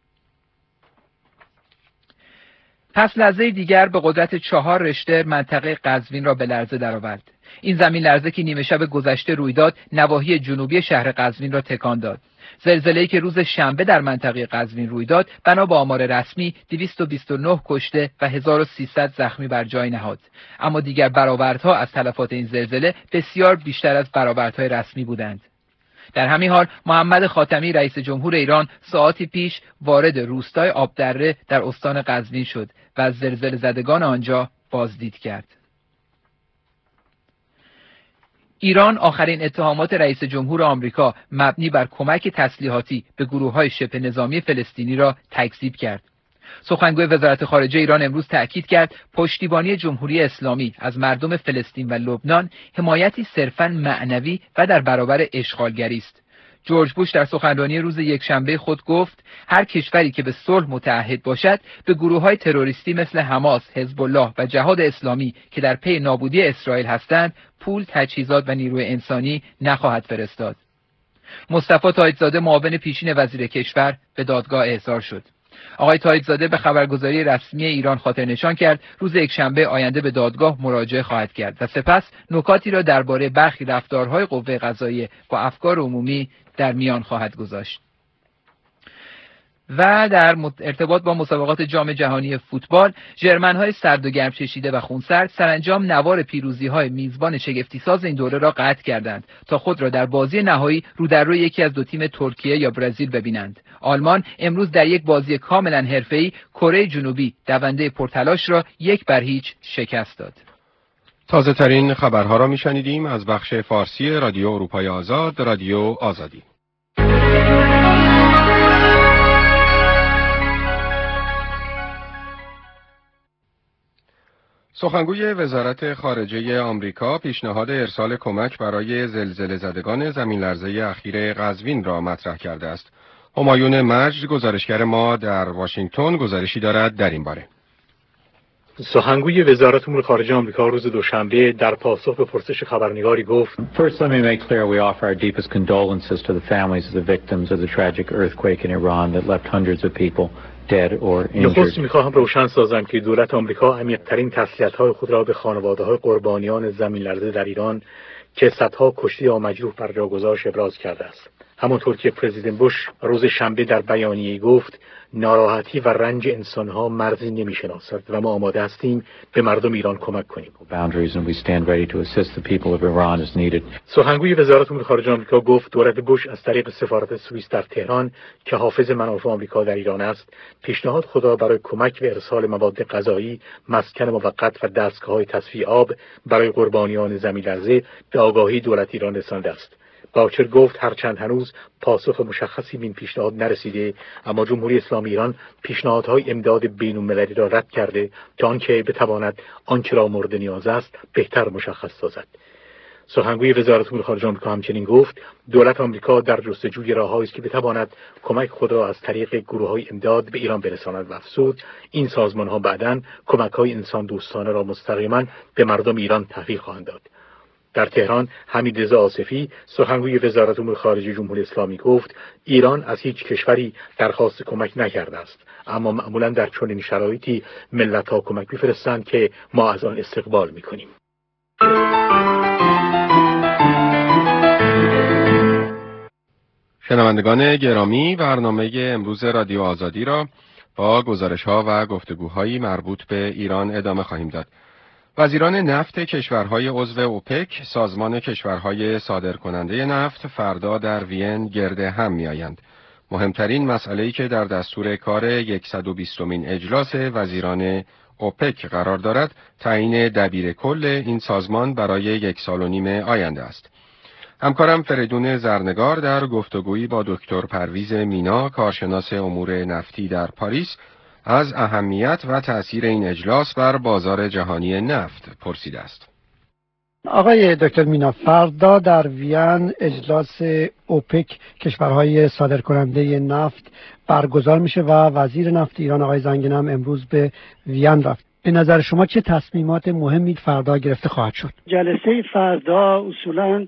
پس لرزه دیگر به قدرت چهار رشته منطقه قزوین را به لرزه درآورد. این زمین لرزه که نیمه شب گذشته روی داد نواحی جنوبی شهر قزوین را تکان داد. زلزله‌ای که روز شنبه در منطقه قزوین روی داد بنا به آمار رسمی دویست و بیست و نه کشته و هزار و سیصد زخمی بر جای نهاد، اما دیگر برآوردها از تلفات این زلزله بسیار بیشتر از برآوردهای رسمی بودند. در همین حال محمد خاتمی رئیس جمهور ایران ساعتی پیش وارد روستای آبدره در استان قزوین شد و از زلزله زدگان آنجا بازدید کرد. ایران آخرین اتهامات رئیس جمهور آمریکا مبنی بر کمک تسلیحاتی به گروه‌های شبه نظامی فلسطینی را تکذیب کرد. سخنگوی وزارت خارجه ایران امروز تأکید کرد پشتیبانی جمهوری اسلامی از مردم فلسطین و لبنان حمایتی صرفاً معنوی و در برابر اشغالگری است. جورج بوش در سخنرانی روز یکشنبه خود گفت هر کشوری که به صلح متعهد باشد به گروه‌های تروریستی مثل حماس، حزب الله و جهاد اسلامی که در پی نابودی اسرائیل هستند پول، تجهیزات و نیروی انسانی نخواهد فرستاد. مصطفی تاییدزاده معاون پیشین وزیر کشور به دادگاه احضار شد. آقای تاییدزاده به خبرگزاری رسمی ایران خاطر نشان کرد روز یکشنبه آینده به دادگاه مراجعه خواهد کرد و سپس نکاتی را درباره برخی رفتارهای قوه قضاییه با افکار عمومی در میان خواهد گذاشت. و در ارتباط با مسابقات جام جهانی فوتبال، ژرمن‌های سرد و گرم چشیده و خونسرد سرانجام نوار پیروزی‌های میزبان شگفتی‌ساز این دوره را قطع کردند تا خود را در بازی نهایی رو در روی یکی از دو تیم ترکیه یا برزیل ببینند. آلمان امروز در یک بازی کاملا حرفه‌ای کره جنوبی دونده پرتلاش را یک بر هیچ شکست داد. تازه ترین خبرها را میشنیدیم از بخش فارسی رادیو اروپای آزاد، رادیو آزادی. سخنگوی وزارت خارجه آمریکا پیشنهاد ارسال کمک برای زلزله زدگان زمین لرزه اخیر قزوین را مطرح کرده است. همایون مجد گزارشگر ما در واشنگتن گزارشی دارد در این باره. سخنگوی وزارت امور خارجه آمریکا روز دوشنبه در پاسخ به پرسش خبرنگاری گفت: First, let me make clear we offer our deepest condolences to the families of the victims of the tragic earthquake in Iran that left hundreds of people dead or injured. نخست می‌خواهم روشن سازم که دولت آمریکا عمیق‌ترین تسلیت‌های خود را به خانواده‌های قربانیان زمین لرزه در ایران که صدها کشته یا مجروح بر جا گذاشت ابراز کرده است. همانطور که پرزیدنت بوش روز شنبه در بیانیه‌ای گفت ناراحتی و رنج انسان‌ها مرزی نمی‌شناسد و ما آماده هستیم به مردم ایران کمک کنیم. سخنگوی وزارت امور خارجه آمریکا گفت دولت بوش از طریق سفارت سوئیس در تهران که حافظ منافع آمریکا در ایران است پیشنهاد خود را برای کمک و ارسال مواد غذایی، مسکن موقت و دستگاه‌های تصفیه آب برای قربانیان زمین لرزه به آگاهی دولت ایران رسانده است. باکر گفت هرچند هنوز پاسخ مشخصی به این پیشنهاد نرسیده، اما جمهوری اسلامی ایران پیشنهادهای امداد بین‌المللی را رد کرده تا آنکه بتواند آنچه را مورد نیاز است بهتر مشخص سازد. سخنگوی وزارت امور خارجه آمریکا همچنین گفت دولت آمریکا در جستجوی راههایی است که بتواند کمک خود را از طریق گروه‌های امداد به ایران برساند و افزود این سازمان‌ها بعداً کمک‌های انسان دوستانه را مستقیما به مردم ایران تحویل خواهند داد. در تهران حمیدرضا آصفی سخنگوی وزارت امور خارجه جمهوری اسلامی گفت ایران از هیچ کشوری درخواست کمک نکرده است، اما معمولا در چنین شرایطی ملت‌ها کمک می‌فرستند که ما از آن استقبال می‌کنیم. شنوندگان گرامی، برنامه امروز رادیو آزادی را با گزارش‌ها و گفتگوهایی مربوط به ایران ادامه خواهیم داد. وزیران نفت کشورهای عضو اوپک، سازمان کشورهای صادرکننده نفت، فردا در وین گرد هم می‌آیند. مهمترین مسئله‌ای که در دستور کار صد و بیستمین اجلاس وزیران اوپک قرار دارد، تعیین دبیر کل این سازمان برای یک سال و نیم آینده است. همکارم فریدون زرنگار در گفتگویی با دکتر پرویز مینا، کارشناس امور نفتی در پاریس، از اهمیت و تأثیر این اجلاس بر بازار جهانی نفت پرسیده است. آقای دکتر مینا، فردا در وین اجلاس اوپک کشورهای صادرکننده نفت برگزار میشه و وزیر نفت ایران آقای زنگنه هم امروز به وین رفت. به نظر شما چه تصمیمات مهمی فردا گرفته خواهد شد؟ جلسه فردا اصولاً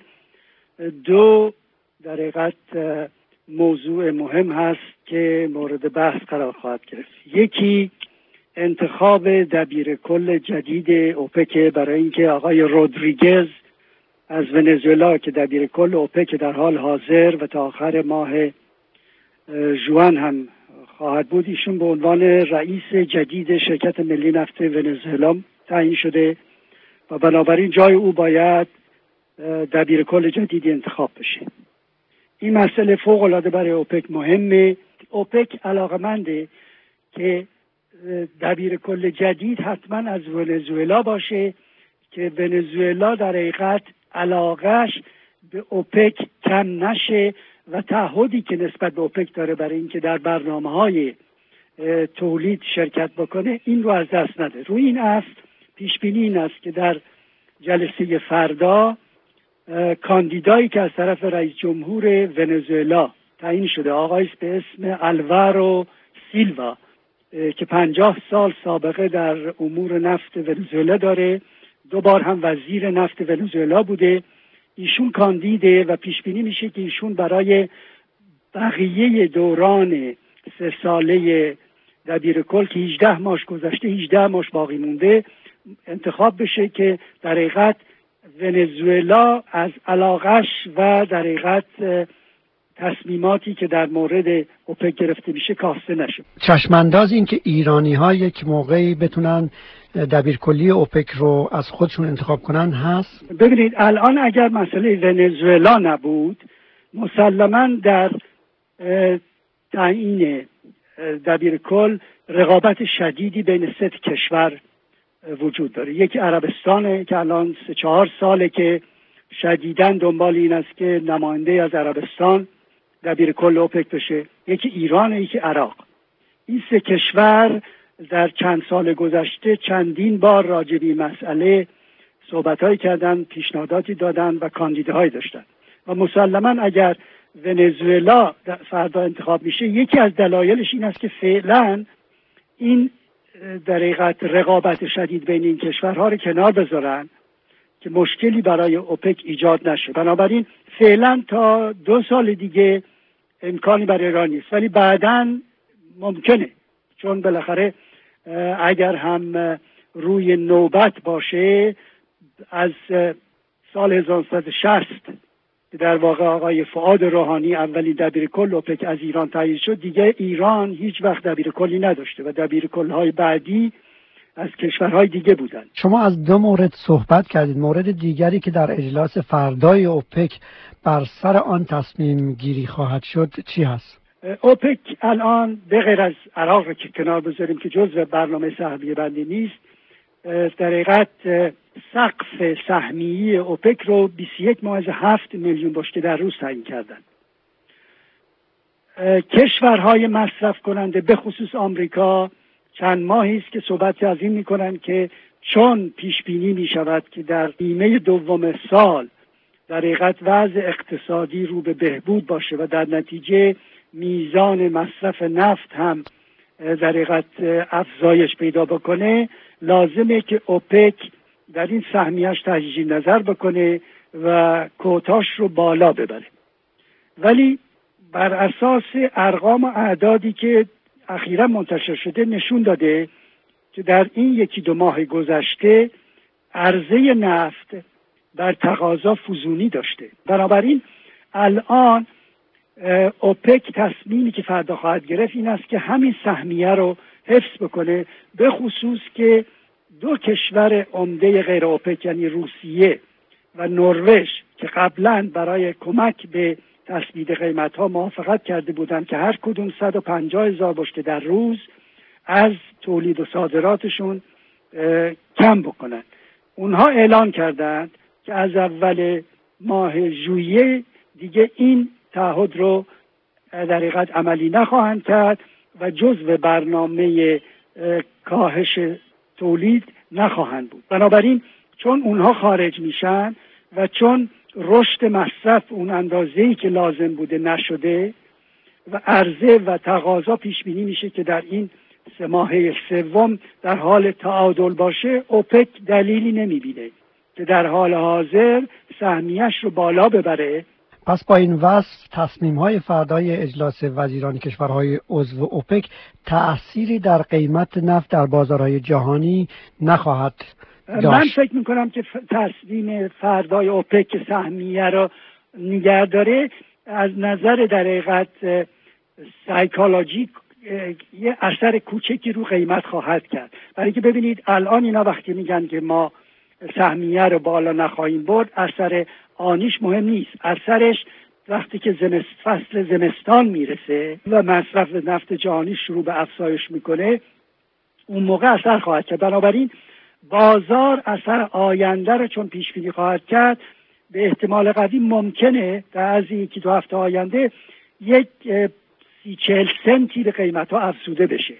دو در حقیقت موضوع مهم هست که مورد بحث قرار خواهد گرفت. یکی انتخاب دبیر کل جدید اوپک برای اینکه آقای رودریگز از ونزوئلا که دبیر کل اوپک در حال حاضر و تا آخر ماه ژوئن هم خواهد بود، ایشون به عنوان رئیس جدید شرکت ملی نفت ونزوئلا تعیین شده و بنابراین جای او باید دبیر کل جدیدی انتخاب بشه. این مسئله فوق العاده برای اوپک مهمه. اوپک علاقمنده که دبیر کل جدید حتما از ونزوئلا باشه که ونزوئلا در حقیقت علاقش به اوپک کم نشه و تعهدی که نسبت به اوپک داره برای اینکه در برنامه‌های تولید شرکت بکنه این رو از دست نده. روی این است پیش بینی این است که در جلسه فردا کاندیدایی که از طرف رئیس جمهور ونزوئلا تعیین شده، آقایی به اسم آلوارو سیلوا که پنجاه سال سابقه در امور نفت ونزوئلا داره، دو بار هم وزیر نفت ونزوئلا بوده، ایشون کاندیده و پیش بینی میشه که ایشون برای بقیه دوران سه ساله دبیر کل که هجده ماش گذشته هجده ماش باقی مونده انتخاب بشه که در حقیقت ونزوئلا از علاقش و در حقیقت تصمیماتی که در مورد اوپک گرفته میشه کاسته نشه. چشمانداز این که ایرانی ها یک موقعی بتونن دبیرکلی اوپک رو از خودشون انتخاب کنن هست؟ ببینید الان اگر مسئله ونزوئلا نبود مسلماً در تعیین دبیرکل رقابت شدیدی بین سه کشور وجود داره. یکی عربستانه که الان سه چهار ساله که شدیداً دنبال این است که نماینده از عربستان دبیر کل اوپک بشه. یکی ایرانه، یکی عراق. این سه کشور در چند سال گذشته چندین بار راجع به این مسئله صحبت‌هایی کردن، پیشنهاداتی دادن و کاندیداهایی داشتن و مسلماً اگر ونزوئلا فردا انتخاب میشه یکی از دلایلش این است که فعلاً این در حقیقت رقابت شدید بین این کشورها رو کنار بذارن که مشکلی برای اوپک ایجاد نشه. بنابراین فعلا تا دو سال دیگه امکانی برای ایران نیست، ولی بعداً ممکنه، چون بالاخره اگر هم روی نوبت باشه از سال هزار و نهصد و شصت که در واقع آقای فؤاد روحانی اولی دبیرکل اوپک از ایران تعیین شد، دیگه ایران هیچ وقت دبیرکلی نداشته و دبیرکل‌های بعدی از کشورهای دیگه بودن. شما از دو مورد صحبت کردید. مورد دیگری که در اجلاس فردای اوپک بر سر آن تصمیم گیری خواهد شد چی هست؟ اوپک الان به غیر از عراق رو که کنار بذاریم که جزء برنامه سهمیه بندی نیست، در حقیقت سقف سهمیه اوپک رو بیست و یک ممیز هفت میلیون بشکه در روز تعیین کردن. کشورهای مصرف کننده به خصوص آمریکا چند ماهی است که صحبت از این میکنن که چون پیش بینی میشود که در نیمه دوم سال در حقیقت وضع اقتصادی رو به بهبود باشه و در نتیجه میزان مصرف نفت هم در حقیقت افزایش پیدا بکنه، لازمه که اوپک در این سهمیه‌اش تجدید نظر بکنه و کوتاش رو بالا ببره. ولی بر اساس ارقام و اعدادی که اخیرا منتشر شده نشون داده که در این یکی دو ماه گذشته عرضه نفت بر تقاضا فزونی داشته. بنابراین الان اوپک تصمیمی که فردا خواهد گرفت این است که همین سهمیه رو حفظ بکنه، به خصوص که دو کشور عمده غیر اوپک یعنی روسیه و نروژ که قبلا برای کمک به تثبیت قیمت ها موافقت کرده بودند که هر کدوم صد و پنجاه هزار بشکه در روز از تولید و صادراتشون کم بکنند. اونها اعلان کردند که از اول ماه ژوئیه دیگه این تعهد رو در حقیقت عملی نخواهند کرد و جزو برنامه کاهش تولید نخواهند بود. بنابراین چون اونها خارج میشن و چون رشد مصرف اون اندازه‌ای که لازم بوده نشده و عرضه و تقاضا پیش بینی میشه که در این سه ماهه سوم در حال تعادل باشه، اوپک دلیلی نمیبینه که در حال حاضر سهمیه‌اش رو بالا ببره. پس با این وصف تصمیم‌های فردای اجلاس وزیران کشورهای عضو اوپک تأثیری در قیمت نفت در بازارهای جهانی نخواهد داشت. من فکر میکنم که تصمیم فردای اوپک که سهمیه رو نگه داره از نظر در حقیقت سایکولوژیک یه اثر کوچکی رو قیمت خواهد کرد. برای که ببینید الان اینا وقتی میگن که ما سهمیه رو بالا نخواهیم برد، اثر آنیش مهم نیست. اثرش وقتی که زمست فصل زمستان میرسه و مصرف نفت جهانی شروع به افزایش میکنه، اون موقع اثر خواهد کرد. بنابراین بازار اثر آینده رو چون پیش بینی خواهد کرد، به احتمال قوی ممکنه در از یکی دو هفته آینده یک سی چهل سنتی به قیمت ها افزوده بشه.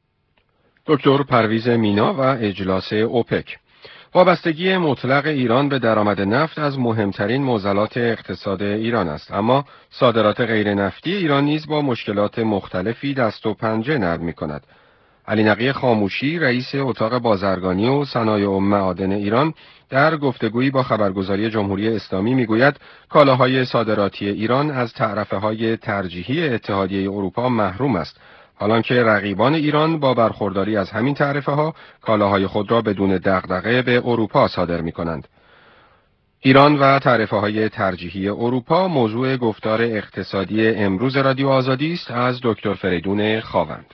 دکتر پرویز مینا و اجلاس اوپک. وابستگی مطلق ایران به درآمد نفت از مهمترین معضلات اقتصاد ایران است، اما صادرات غیر نفتی ایران نیز با مشکلات مختلفی دست و پنجه نرم می‌کند. علی نقی خاموشی رئیس اتاق بازرگانی و صنایع و معادن ایران در گفتگویی با خبرگزاری جمهوری اسلامی میگوید کالاهای صادراتی ایران از تعرفه‌های ترجیحی اتحادیه اروپا محروم است، حالانکه رقیبان ایران با برخورداری از همین تعرفه‌ها کالاهای خود را بدون دغدغه به اروپا صادر می‌کنند. ایران و تعرفه‌های ترجیحی اروپا موضوع گفتار اقتصادی امروز رادیو آزادی است. از دکتر فریدون خاوند.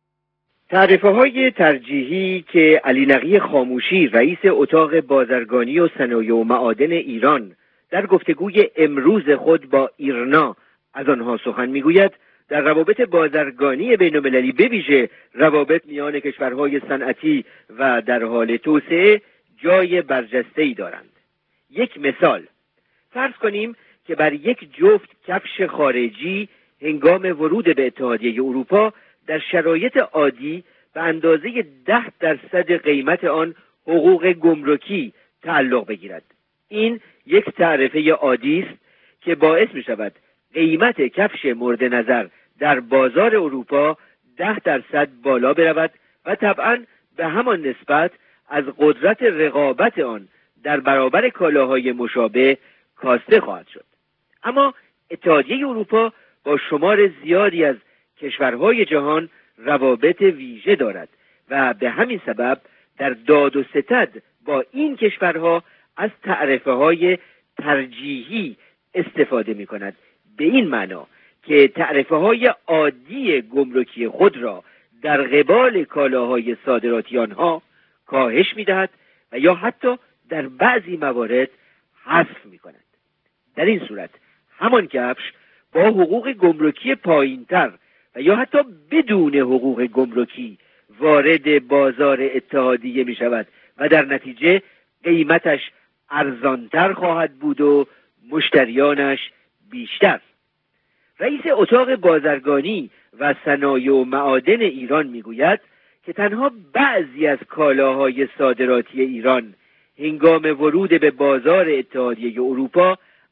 تعرفه‌های ترجیحی که علی نقی خاموشی رئیس اتاق بازرگانی و صنایع و معادن ایران در گفتگوی امروز خود با ایرنا از آنها سخن میگوید، در روابط بازرگانی بین‌المللی به ویژه روابط میان کشورهای صنعتی و در حال توسعه جای برجسته‌ای دارند. یک مثال، فرض کنیم که بر یک جفت کفش خارجی هنگام ورود به اتحادیه اروپا در شرایط عادی به اندازه ده درصد قیمت آن حقوق گمرکی تعلق بگیرد. این یک تعرفه عادی است که باعث می شود قیمت کفش مورد نظر در بازار اروپا ده درصد بالا برود و طبعاً به همان نسبت از قدرت رقابت آن در برابر کالاهای مشابه کاسته خواهد شد. اما اتحادیه اروپا با شمار زیادی از کشورهای جهان روابط ویژه دارد و به همین سبب در داد و ستد با این کشورها از تعرفه‌های ترجیحی استفاده می کند، به این معنا که تعرفه‌های عادی گمرکی خود را در قبال کالاهای صادراتی آنها کاهش می دهد و یا حتی در بعضی موارد حذف می کند. در این صورت همان کفش با حقوق گمرکی پایین‌تر و یا حتی بدون حقوق گمرکی وارد بازار اتحادیه می شود و در نتیجه قیمتش ارزانتر خواهد بود و مشتریانش بیشتر. رئیس اتاق بازرگانی و صنایع و معادن ایران می گوید که تنها بعضی از کالاهای صادراتی ایران هنگام ورود به بازار اتحادیه اروپا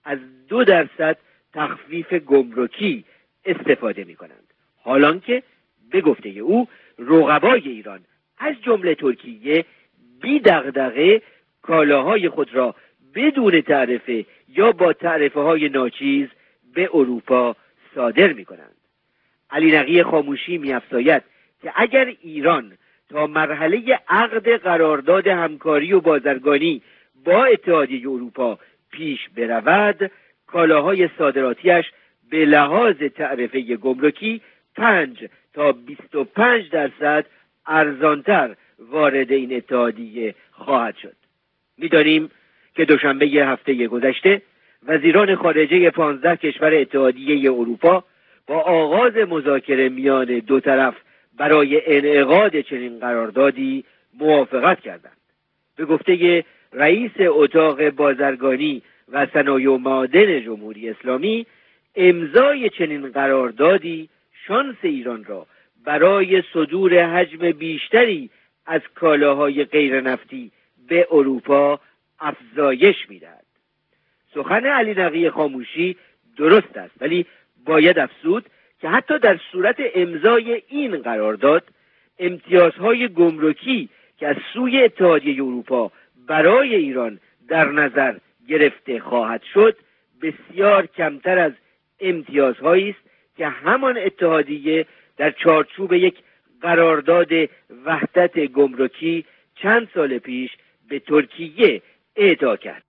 از دو درصد تخفیف گمرکی استفاده می کنند، حالان که به گفته او رقبای ایران از جمله ترکیه بی دغدغه کالاهای خود را بدون تعرفه یا با تعرفه های ناچیز به اروپا صادر می کنند. علی نقی خاموشی می افزاید که اگر ایران تا مرحله عقد قرارداد همکاری و بازرگانی با اتحادیه اروپا پیش برود، کالاهای صادراتیش به لحاظ تعرفه گمرکی پنج تا بیست و پنج درصد ارزانتر وارد این اتحادیه خواهد شد. می‌دانیم که دوشنبه هفته گذشته وزیران خارجه پانزده کشور اتحادیه اروپا با آغاز مذاکره میان دو طرف برای انعقاد چنین قراردادی موافقت کردند. به گفته رئیس اتاق بازرگانی و صنایع و معادن جمهوری اسلامی، امضای چنین قراردادی شانس ایران را برای صدور حجم بیشتری از کالاهای غیر نفتی به اروپا افزایش می‌دهد. سخن علی نقی خاموشی درست است، ولی باید افزود که حتی در صورت امضای این قرارداد، امتیازهای گمرکی که از سوی اتحادیه اروپا برای ایران در نظر گرفته خواهد شد بسیار کمتر از امتیازهایی است که همان اتحادیه در چارچوب یک قرارداد وحدت گمرکی چند سال پیش به ترکیه اعطا کرد.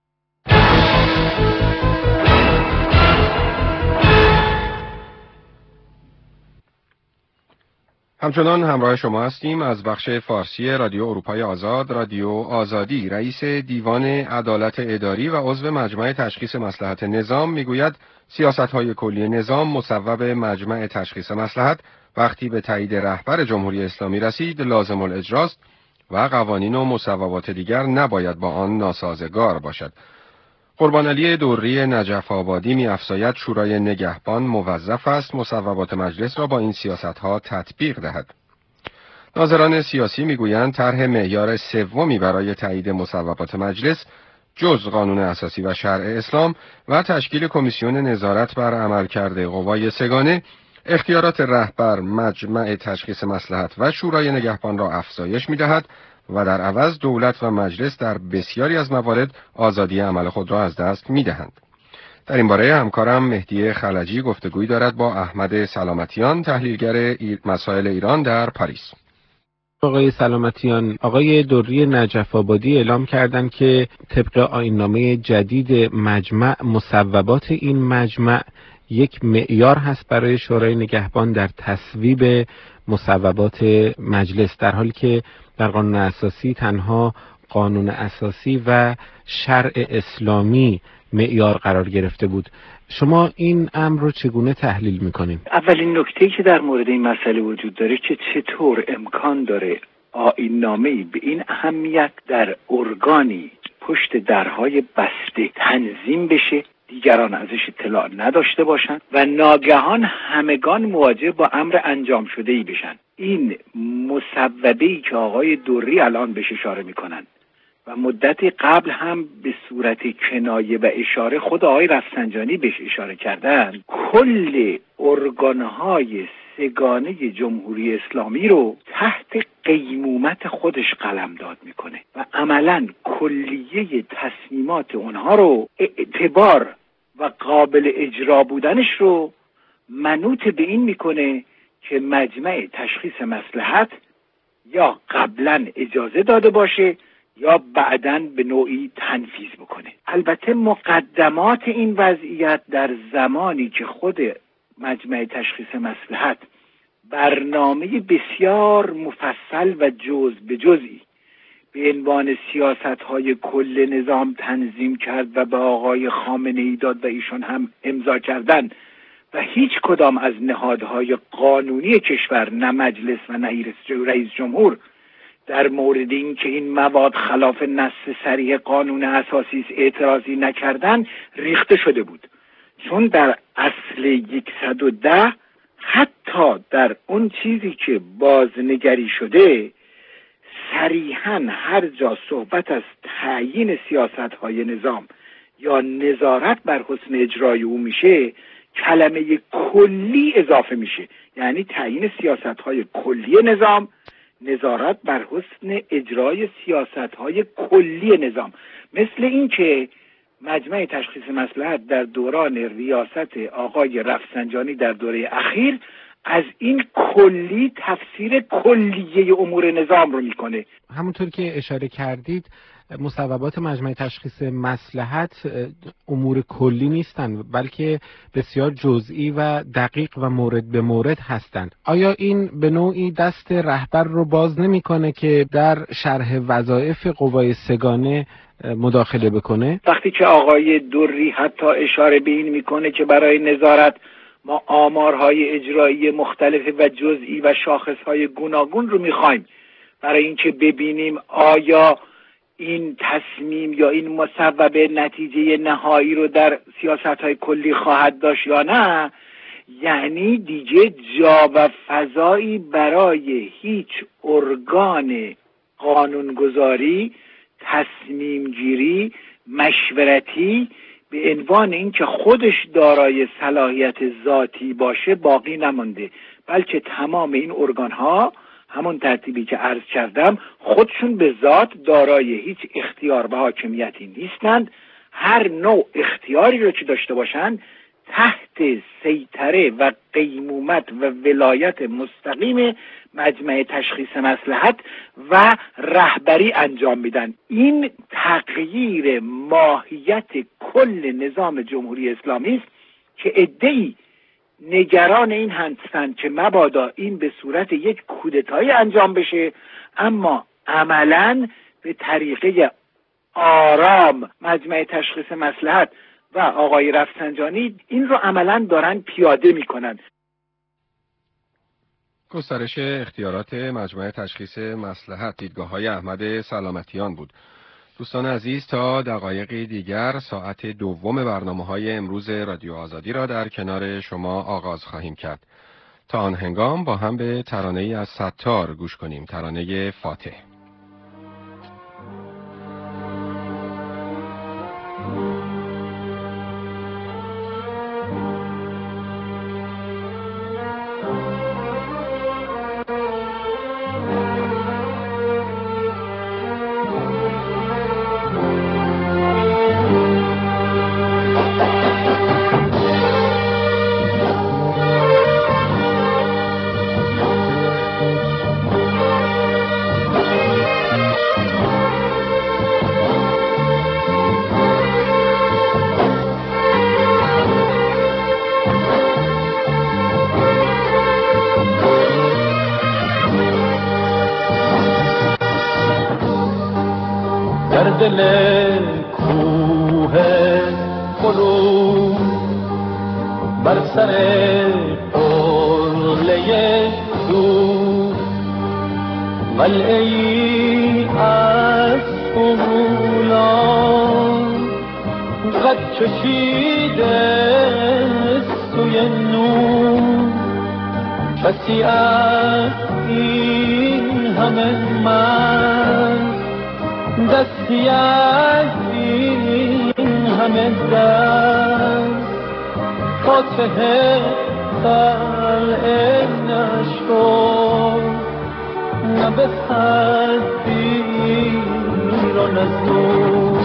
همچنان همراه شما هستیم از بخش فارسی رادیو اروپای آزاد، رادیو آزادی. رئیس دیوان عدالت اداری و عضو مجمع تشخیص مصلحت نظام میگوید سیاست‌های کلی نظام مصوب مجمع تشخیص مصلحت وقتی به تایید رهبر جمهوری اسلامی رسید لازم الاجراست و قوانین و مصوبات دیگر نباید با آن ناسازگار باشد. قربان علی دوری نجف آبادی می افزاید شورای نگهبان موظف است مصوبات مجلس را با این سیاست‌ها تطبیق دهد. ناظران سیاسی میگویند طرح معیار سومی برای تایید مصوبات مجلس جز قانون اساسی و شرع اسلام و تشکیل کمیسیون نظارت بر عملکرد قوای سگانه اختیارات رهبر مجمع تشخیص مصلحت و شورای نگهبان را افزایش می‌دهد و در عوض دولت و مجلس در بسیاری از موارد آزادی عمل خود را از دست می‌دهند. در این باره همکارم مهدی خلجی گفتگویی دارد با احمد سلامتیان، تحلیلگر مسائل ایران در پاریس. آقای سلامتیان، آقای دوری نجف آبادی اعلام کردند که طبق آیین‌نامه جدید مجمع مصوبات این مجمع یک معیار هست برای شورای نگهبان در تصویب مصوبات مجلس، در حالی که در قانون اساسی تنها قانون اساسی و شرع اسلامی معیار قرار گرفته بود. شما این امر رو چگونه تحلیل میکنیم؟ اولین نکته‌ای که در مورد این مسئله وجود داره که چطور امکان داره آیین‌نامه‌ای به این اهمیت در ارگانی پشت درهای بسته تنظیم بشه، دیگران ازش اطلاع نداشته باشند و ناگهان همگان مواجه با امر انجام شده‌ای بشن. این مصوبه‌ای که آقای دوری الان بهش اشاره میکنن و مدتی قبل هم به صورت کنایه و اشاره خود آقای رفسنجانی بهش اشاره کردن، کل ارگانهای سگانه جمهوری اسلامی رو تحت قیمومت خودش قلمداد میکنه و عملاً کلیه تصمیمات اونها رو اعتبار و قابل اجرا بودنش رو منوط به این میکنه که مجمع تشخیص مصلحت یا قبلاً اجازه داده باشه یا بعداً به نوعی تنفیذ بکنه. البته مقدمات این وضعیت در زمانی که خود مجمع تشخیص مصلحت برنامه بسیار مفصل و جز به جزئی به عنوان سیاست‌های کل نظام تنظیم کرد و به آقای خامنه‌ای داد و ایشان هم امضا کردن و هیچ کدام از نهادهای قانونی کشور، نه مجلس و نه رئیس جمهور، در مورد این که این مواد خلاف نص صریح قانون اساسی اعتراضی نکردن ریخته شده بود. چون در اصل صد و ده حتی در اون چیزی که بازنگری شده صریحاً هر جا صحبت از تعیین سیاست‌های نظام یا نظارت بر حسن اجرای او میشه، کلمه کلی اضافه میشه، یعنی تعیین سیاست‌های کلی نظام، نظارت بر حسن اجرای سیاست‌های کلی نظام. مثل این که مجمع تشخیص مصلحت در دوران ریاست آقای رفسنجانی در دوره اخیر از این کلی تفسیر کلیه امور نظام رو میکنه. همونطور که اشاره کردید مصوبات مجمع تشخیص مصلحت امور کلی نیستند، بلکه بسیار جزئی و دقیق و مورد به مورد هستند. آیا این به نوعی دست رهبر رو باز نمی‌کنه که در شرح وظایف قوای سگانه مداخله بکنه؟ وقتی که آقای دوری حتی اشاره به این میکنه که برای نظارت ما آمارهای اجرایی مختلف و جزئی و شاخصهای گوناگون رو میخوایم برای اینکه ببینیم آیا این تصمیم یا این مصوبه نتیجه نهایی رو در سیاست‌های کلی خواهد داشت یا نه، یعنی دیگه جا و فضایی برای هیچ ارگان قانونگذاری، تصمیم گیری، مشورتی به عنوان اینکه خودش دارای صلاحیت ذاتی باشه باقی نمونده، بلکه تمام این ارگان‌ها همون ترتیبی که عرض کردم خودشون به ذات دارای هیچ اختیار و حاکمیتی نیستند. هر نوع اختیاری رو که داشته باشند تحت سیطره و قیمومت و ولایت مستقیم مجمع تشخیص مصلحت و رهبری انجام میدن. این تغییر ماهیت کل نظام جمهوری اسلامی است که عده‌ای نگران این هستند که مبادا این به صورت یک کودتایی انجام بشه، اما عملاً به طریقه آرام مجمع تشخیص مصلحت و آقای رفسنجانی این رو عملاً دارن پیاده میکنن. گسترش اختیارات مجمع تشخیص مصلحت، دیدگاه‌های احمد سلامتیان بود. دوستان عزیز، تا دقایقی دیگر ساعت دوم برنامه‌های امروز رادیو آزادی را در کنار شما آغاز خواهیم کرد. تا آن هنگام با هم به ترانه‌ای از ستار گوش کنیم، ترانه فاتح. دل کوه خلوص بر سر قله دوست ولعی از فولان قد کشیده سوی نور کسی از این همه من دستی از این همه دست فاتح قلعه نشد نه به تدبیر و نزدور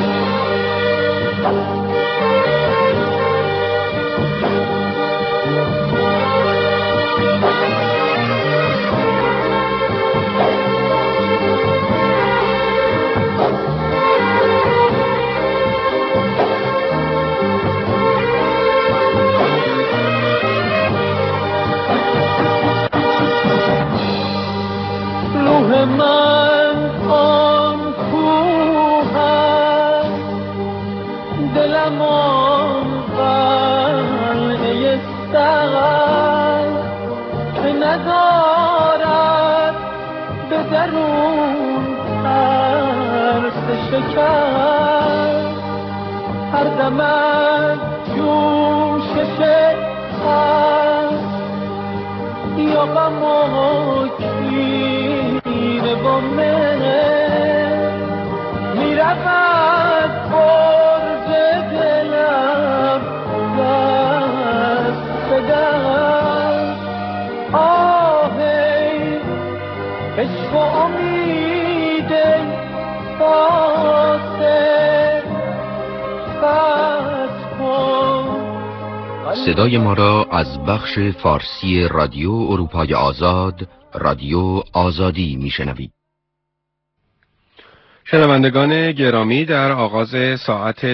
من آن کوه است دلم آن قلعه سقف که ندارد به درون ترس شکست هر دم از جوشش هست یا غم و کینه با مهر می رود برج دل صدای ما را از بخش فارسی رادیو اروپای آزاد، رادیو آزادی میشنوید. شنوندگان گرامی، در آغاز ساعت